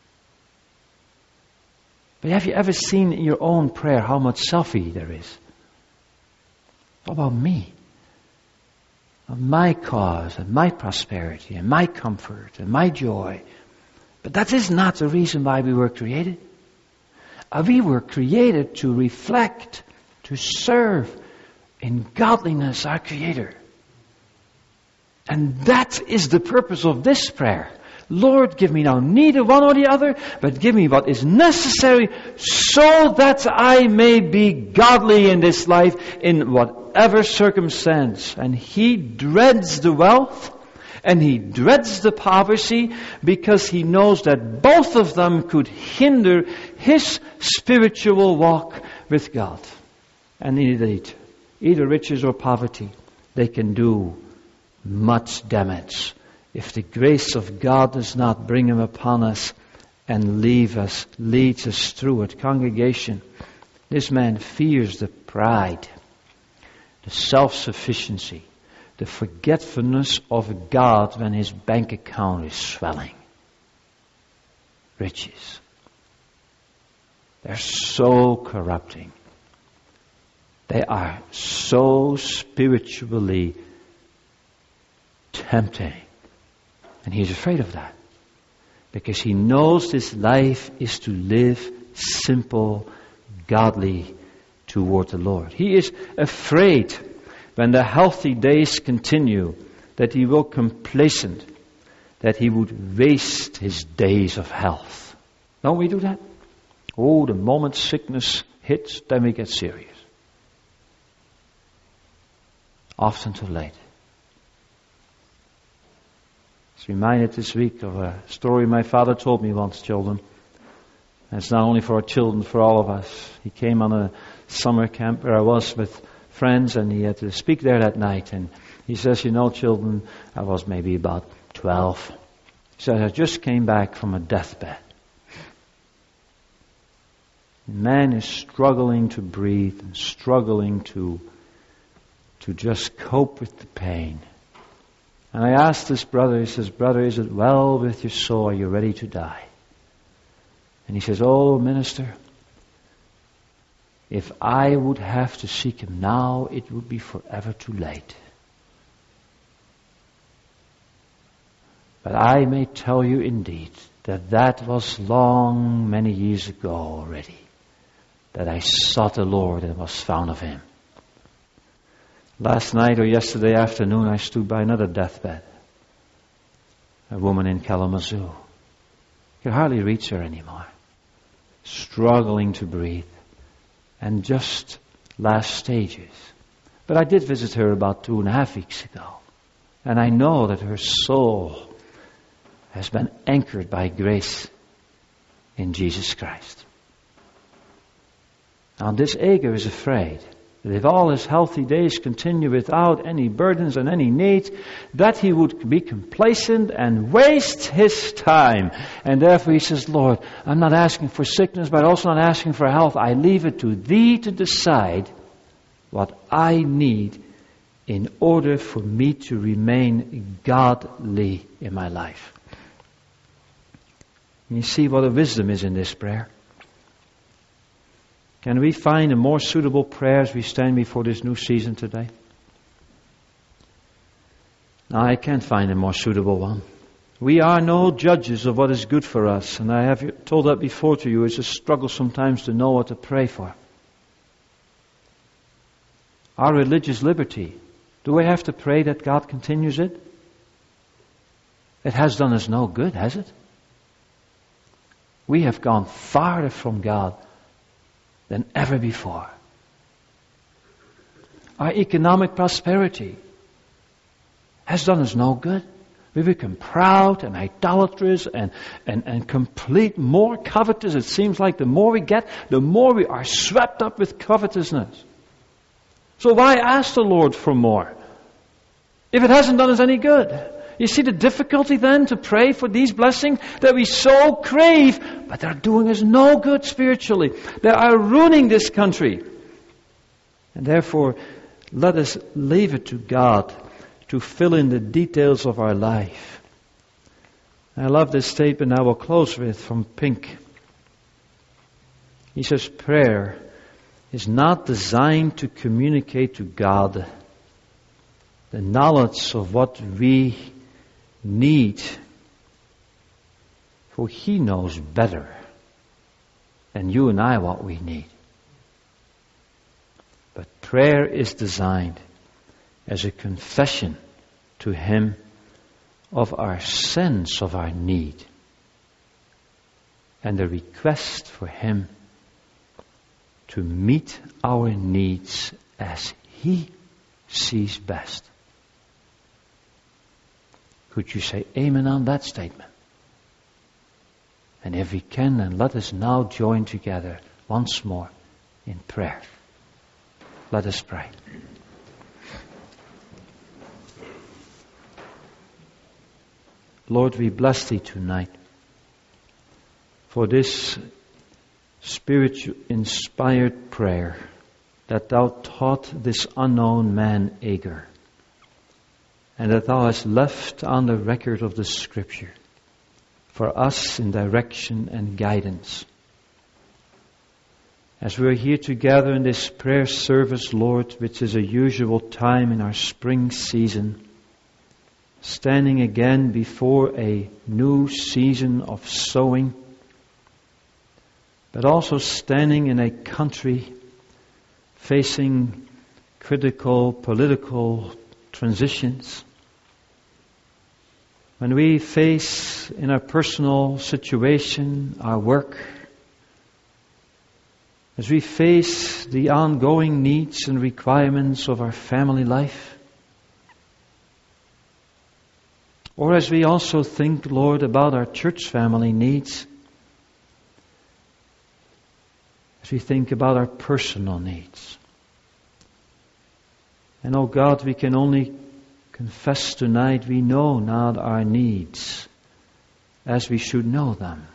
But have you ever seen in your own prayer how much selfie there is? It's all about me. Of my cause and my prosperity and my comfort and my joy. But that is not the reason why we were created. We were created to reflect, to serve in godliness our Creator. And that is the purpose of this prayer. Lord, give me now neither one or the other, but give me what is necessary so that I may be godly in this life in whatever circumstance. And he dreads the wealth and he dreads the poverty because he knows that both of them could hinder his spiritual walk with God. And indeed, either riches or poverty, they can do much damage if the grace of God does not bring him upon us and leads us through it. Congregation, this man fears the pride, the self-sufficiency, the forgetfulness of God when his bank account is swelling. Riches. They're so corrupting. They are so spiritually tempting. And he's afraid of that. Because he knows this life is to live simple, godly toward the Lord. He is afraid when the healthy days continue that he will complacent, that he would waste his days of health. Don't we do that? Oh, the moment sickness hits, then we get serious. Often too late. I was reminded this week of a story my father told me once, children. And it's not only for our children, for all of us. He came on a summer camp where I was with friends and he had to speak there that night. And he says, you know, children, I was maybe about 12. He says, I just came back from a deathbed. Man is struggling to breathe and struggling to just cope with the pain. And I asked this brother, he says, brother, is it well with your soul? Are you ready to die? And he says, oh, minister, if I would have to seek him now, it would be forever too late. But I may tell you indeed that was long, many years ago already, that I sought the Lord and was found of him. Last night or yesterday afternoon, I stood by another deathbed. A woman in Kalamazoo. You could hardly reach her anymore. Struggling to breathe. And just last stages. But I did visit her about 2.5 weeks ago. And I know that her soul has been anchored by grace in Jesus Christ. Now this Agur is afraid that if all his healthy days continue without any burdens and any needs, that he would be complacent and waste his time. And therefore he says, Lord, I'm not asking for sickness, but also not asking for health. I leave it to thee to decide what I need in order for me to remain godly in my life. And you see what a wisdom is in this prayer. Can we find a more suitable prayer as we stand before this new season today? No, I can't find a more suitable one. We are no judges of what is good for us, and I have told that before to you. It's a struggle sometimes to know what to pray for. Our religious liberty, do we have to pray that God continues it? It has done us no good, has it? We have gone farther from God than ever before. Our economic prosperity has done us no good. We become proud and idolatrous and complete more covetous. It seems like the more we get, the more we are swept up with covetousness. So why ask the Lord for more if it hasn't done us any good? You see the difficulty then to pray for these blessings that we so crave, but they're doing us no good spiritually. They are ruining this country. And therefore, let us leave it to God to fill in the details of our life. I love this statement I will close with from Pink. He says, prayer is not designed to communicate to God the knowledge of what we need, for He knows better than you and I what we need. But prayer is designed as a confession to Him of our sense of our need, and a request for Him to meet our needs as He sees best. Could you say amen on that statement? And if we can, then let us now join together once more in prayer. Let us pray. Lord, we bless Thee tonight for this Spirit-inspired prayer that Thou taught this unknown man Agur, and that Thou hast left on the record of the Scripture for us in direction and guidance. As we are here together in this prayer service, Lord, which is a usual time in our spring season, standing again before a new season of sowing, but also standing in a country facing critical political transitions. When we face in our personal situation, our work, as we face the ongoing needs and requirements of our family life, or as we also think, Lord, about our church family needs, as we think about our personal needs. And oh God, we can only confess tonight we know not our needs as we should know them.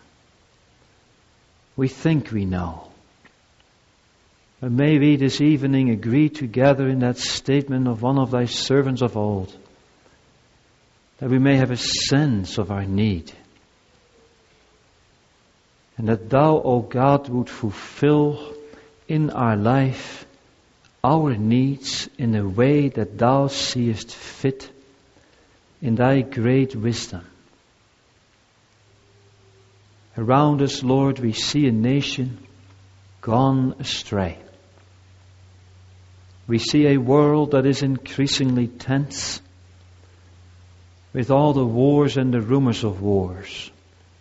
We think we know. But may we this evening agree together in that statement of one of Thy servants of old, that we may have a sense of our need, and that Thou, O God, would fulfill in our life our needs in a way that Thou seest fit in Thy great wisdom. Around us, Lord, we see a nation gone astray. We see a world that is increasingly tense, with all the wars and the rumors of wars.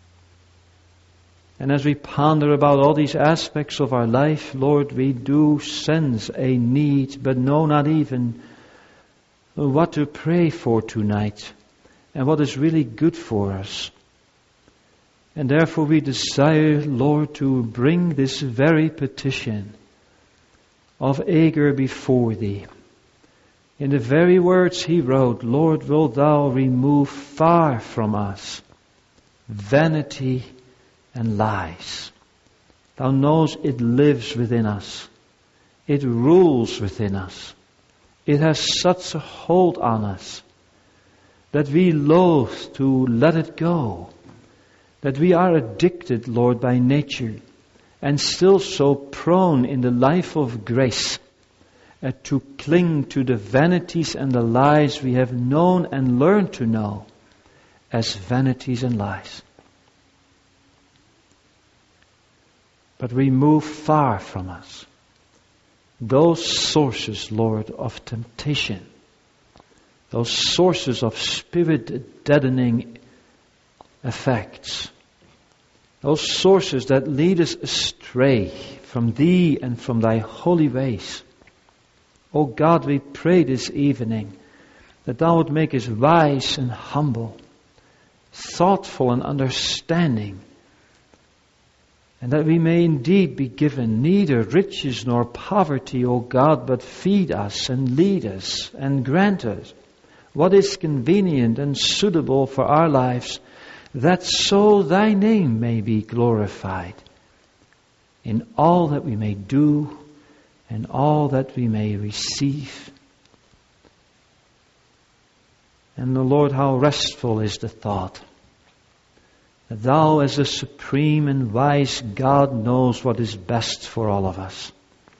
And as we ponder about all these aspects of our life, Lord, we do sense a need, but know not even what to pray for tonight and what is really good for us. And therefore we desire, Lord, to bring this very petition of Agur before Thee. In the very words he wrote, Lord, wilt Thou remove far from us vanity and lies. Thou knowest it lives within us. It rules within us. It has such a hold on us that we loathe to let it go. That we are addicted, Lord, by nature, and still so prone in the life of grace to cling to the vanities and the lies we have known and learned to know as vanities and lies. But remove far from us those sources, Lord, of temptation, those sources of spirit-deadening effects, those sources that lead us astray from Thee and from Thy holy ways. O God, we pray this evening that Thou would make us wise and humble, thoughtful and understanding, and that we may indeed be given neither riches nor poverty, O God, but feed us and lead us and grant us what is convenient and suitable for our lives, that so Thy name may be glorified in all that we may do and all that we may receive. And the Lord, how restful is the thought that Thou as the supreme and wise God knows what is best for all of us.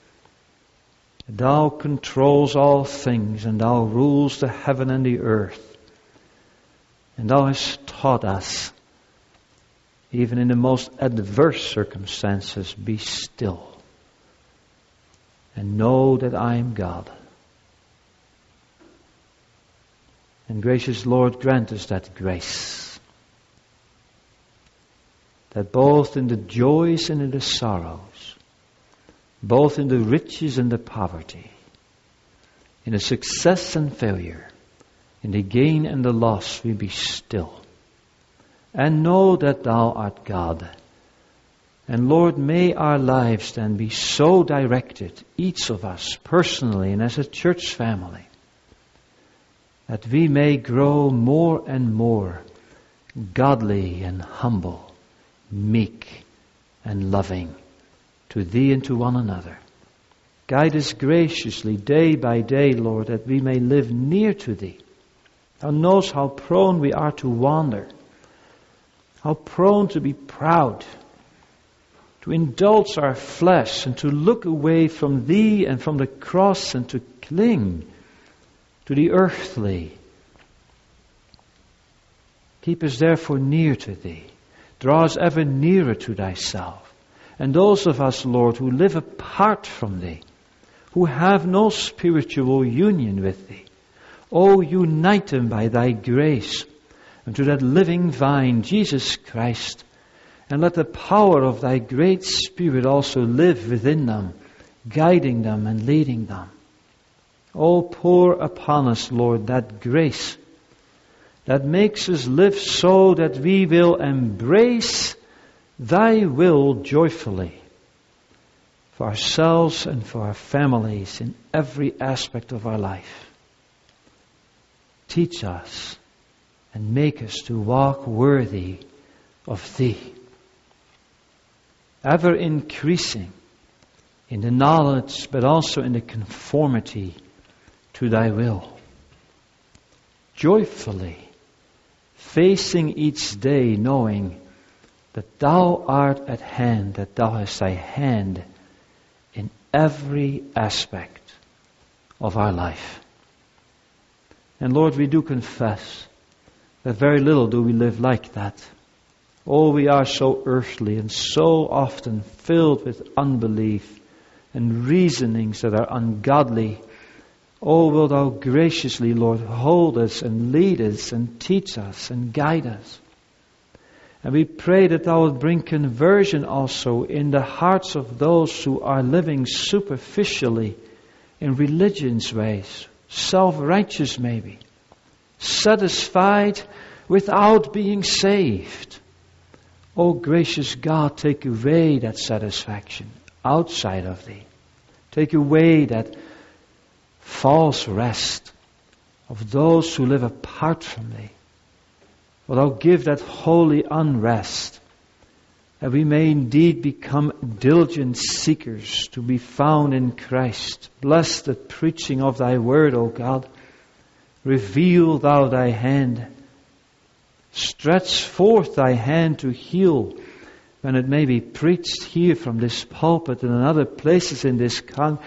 Thou controls all things, and Thou rules the heaven and the earth. And Thou hast taught us even in the most adverse circumstances, be still and know that I am God. And gracious Lord, grant us that grace, that both in the joys and in the sorrows, both in the riches and the poverty, in the success and failure, in the gain and the loss, we be still and know that Thou art God. And Lord, may our lives then be so directed, each of us personally and as a church family, that we may grow more and more godly and humble, meek and loving to Thee and to one another. Guide us graciously day by day, Lord, that we may live near to Thee. Thou knowest how prone we are to wander, how prone to be proud, to indulge our flesh and to look away from Thee and from the cross and to cling to the earthly. Keep us therefore near to Thee. Draw us ever nearer to Thyself. And those of us, Lord, who live apart from Thee, who have no spiritual union with Thee, oh, unite them by Thy grace unto that living vine, Jesus Christ, and let the power of Thy great Spirit also live within them, guiding them and leading them. Oh, pour upon us, Lord, that grace that makes us live so that we will embrace Thy will joyfully for ourselves and for our families in every aspect of our life. Teach us and make us to walk worthy of Thee, ever increasing in the knowledge but also in the conformity to Thy will. Joyfully facing each day knowing that Thou art at hand, that Thou hast Thy hand in every aspect of our life. And Lord, we do confess that very little do we live like that. Oh, we are so earthly and so often filled with unbelief and reasonings that are ungodly. Oh, will Thou graciously, Lord, hold us and lead us and teach us and guide us. And we pray that Thou would bring conversion also in the hearts of those who are living superficially in religion's ways, self-righteous maybe, satisfied without being saved. Oh, gracious God, take away that satisfaction outside of Thee. Take away that false rest of those who live apart from Thee. Will Thou give that holy unrest, that we may indeed become diligent seekers to be found in Christ. Bless the preaching of Thy word, O God. Reveal Thou Thy hand. Stretch forth Thy hand to heal when it may be preached here from this pulpit and in other places in this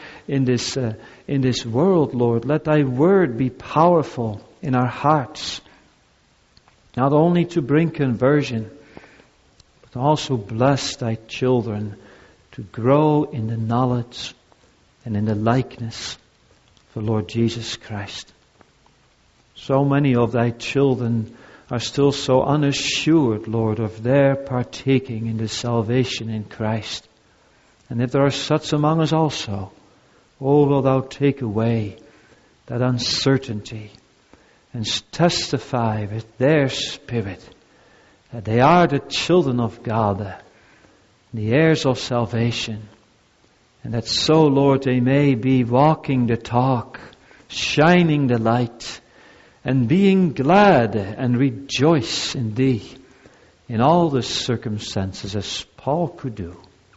world, Lord. Let Thy word be powerful in our hearts, not only to bring conversion, but also bless Thy children to grow in the knowledge and in the likeness of the Lord Jesus Christ. So many of Thy children are still so unassured, Lord, of their partaking in the salvation in Christ. And if there are such among us also, oh, will Thou take away that uncertainty and testify with their spirit that they are the children of God, the heirs of salvation, and that so, Lord, they may be walking the talk, shining the light, and being glad and rejoice in Thee in all the circumstances as Paul could do.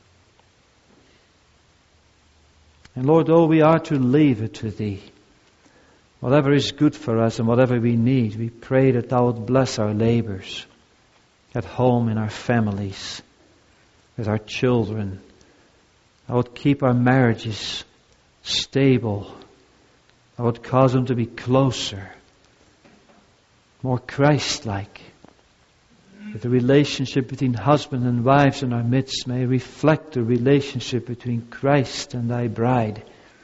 And Lord, though we are to leave it to Thee, whatever is good for us and whatever we need, we pray that Thou would bless our labors at home, in our families, with our children. Thou would keep our marriages stable. Thou would cause them to be closer, more Christ-like. that the relationship between husband and wives in our midst may reflect the relationship between Christ and thy bride.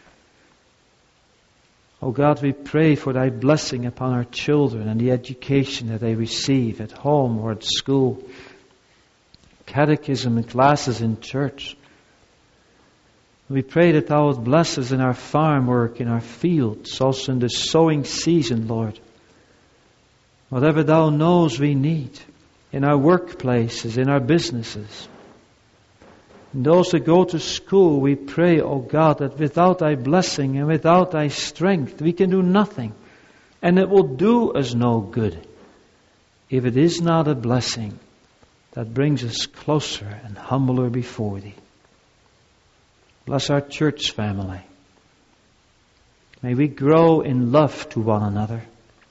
O God, we pray for thy blessing upon our children and the education that they receive at home or at school, catechism and classes in church. We pray that thou wilt bless us in our farm work, in our fields, also in the sowing season, Lord. Whatever thou knows we need, in our workplaces, in our businesses. And those that go to school, we pray, O God, that without thy blessing and without thy strength, we can do nothing. And it will do us no good if it is not a blessing that brings us closer and humbler before thee. Bless our church family. May we grow in love to one another.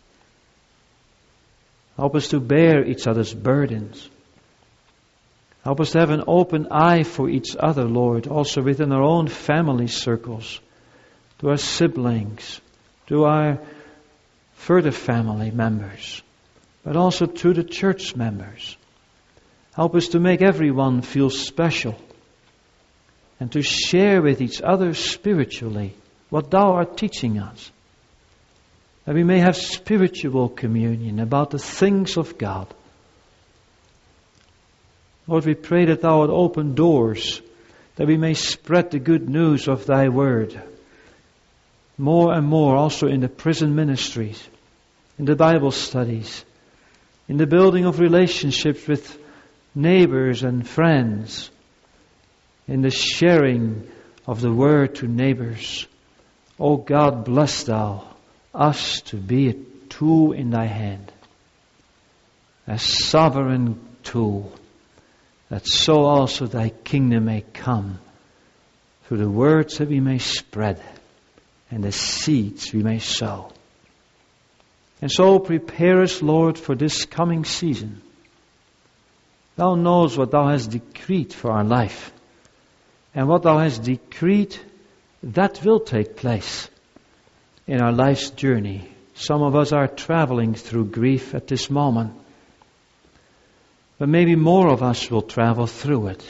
Help us to bear each other's burdens. Help us to have an open eye for each other, Lord, also within our own family circles, to our siblings, to our further family members, but also to the church members. Help us to make everyone feel special and to share with each other spiritually what thou art teaching us. That we may have spiritual communion about the things of God. Lord, we pray that thou wilt open doors, that we may spread the good news of thy word. More and more also in the prison ministries, in the Bible studies, in the building of relationships with neighbors and friends, in the sharing of the word to neighbors. O God, bless thou us to be a tool in thy hand, a sovereign tool, that so also thy kingdom may come through the words that we may spread and the seeds we may sow. And so prepare us, Lord, for this coming season. Thou knows what thou hast decreed for our life, and what thou hast decreed that will take place in our life's journey. Some of us are traveling through grief at this moment, but maybe more of us will travel through it,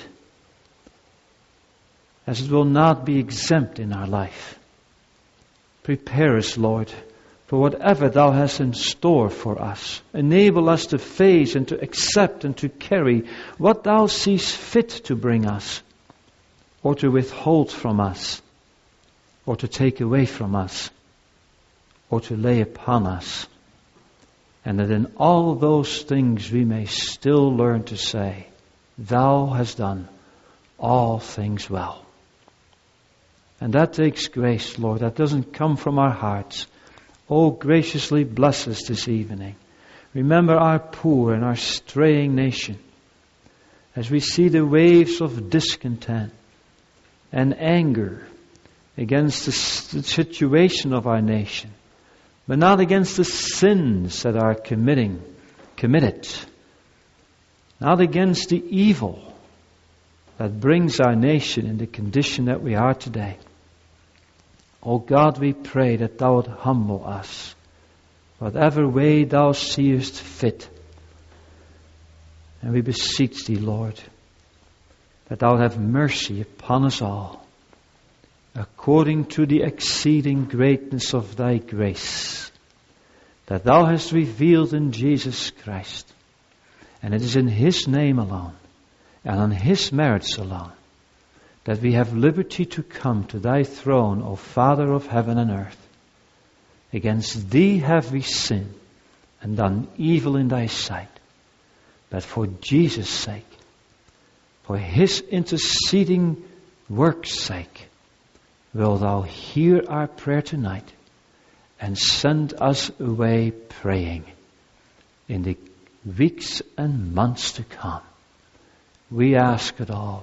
as it will not be exempt in our life. Prepare us, Lord, for whatever thou hast in store for us. Enable us to face and to accept and to carry what thou seest fit to bring us, or to withhold from us, or to take away from us, or to lay upon us. And that in all those things we may still learn to say, thou hast done all things well. And that takes grace, Lord. That doesn't come from our hearts. Oh, graciously bless us this evening. Remember our poor and our straying nation. As we see the waves of discontent and anger against the situation of our nation, but not against the sins that are committed, not against the evil that brings our nation in the condition that we are today. O God, we pray that thou would humble us, whatever way thou seest fit. And we beseech thee, Lord, that thou would have mercy upon us all, according to the exceeding greatness of thy grace, that thou hast revealed in Jesus Christ. And it is in his name alone, and on his merits alone, that we have liberty to come to thy throne, O Father of heaven and earth. Against thee have we sinned and done evil in thy sight. But for Jesus' sake, for his interceding work's sake, will thou hear our prayer tonight and send us away praying in the weeks and months to come. We ask it all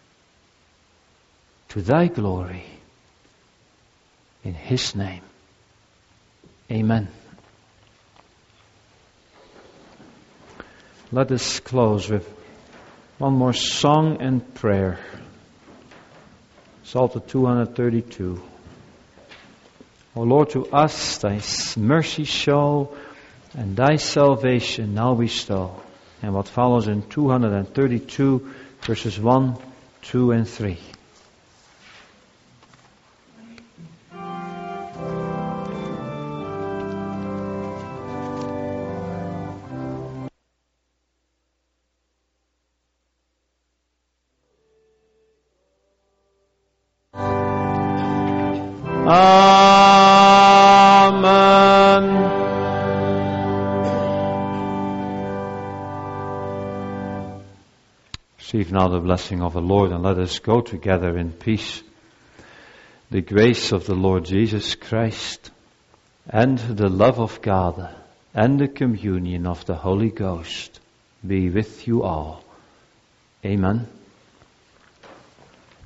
to thy glory, in his name. Amen. Let us close with one more song and prayer. Psalm 232. O Lord, to us thy mercy show, and thy salvation now bestow. and what follows in 232 verses 1, 2 and 3. Amen. Receive now the blessing of the Lord, and let us go together in peace. The grace of the Lord Jesus Christ, and the love of God, and the communion of the Holy Ghost be with you all. Amen.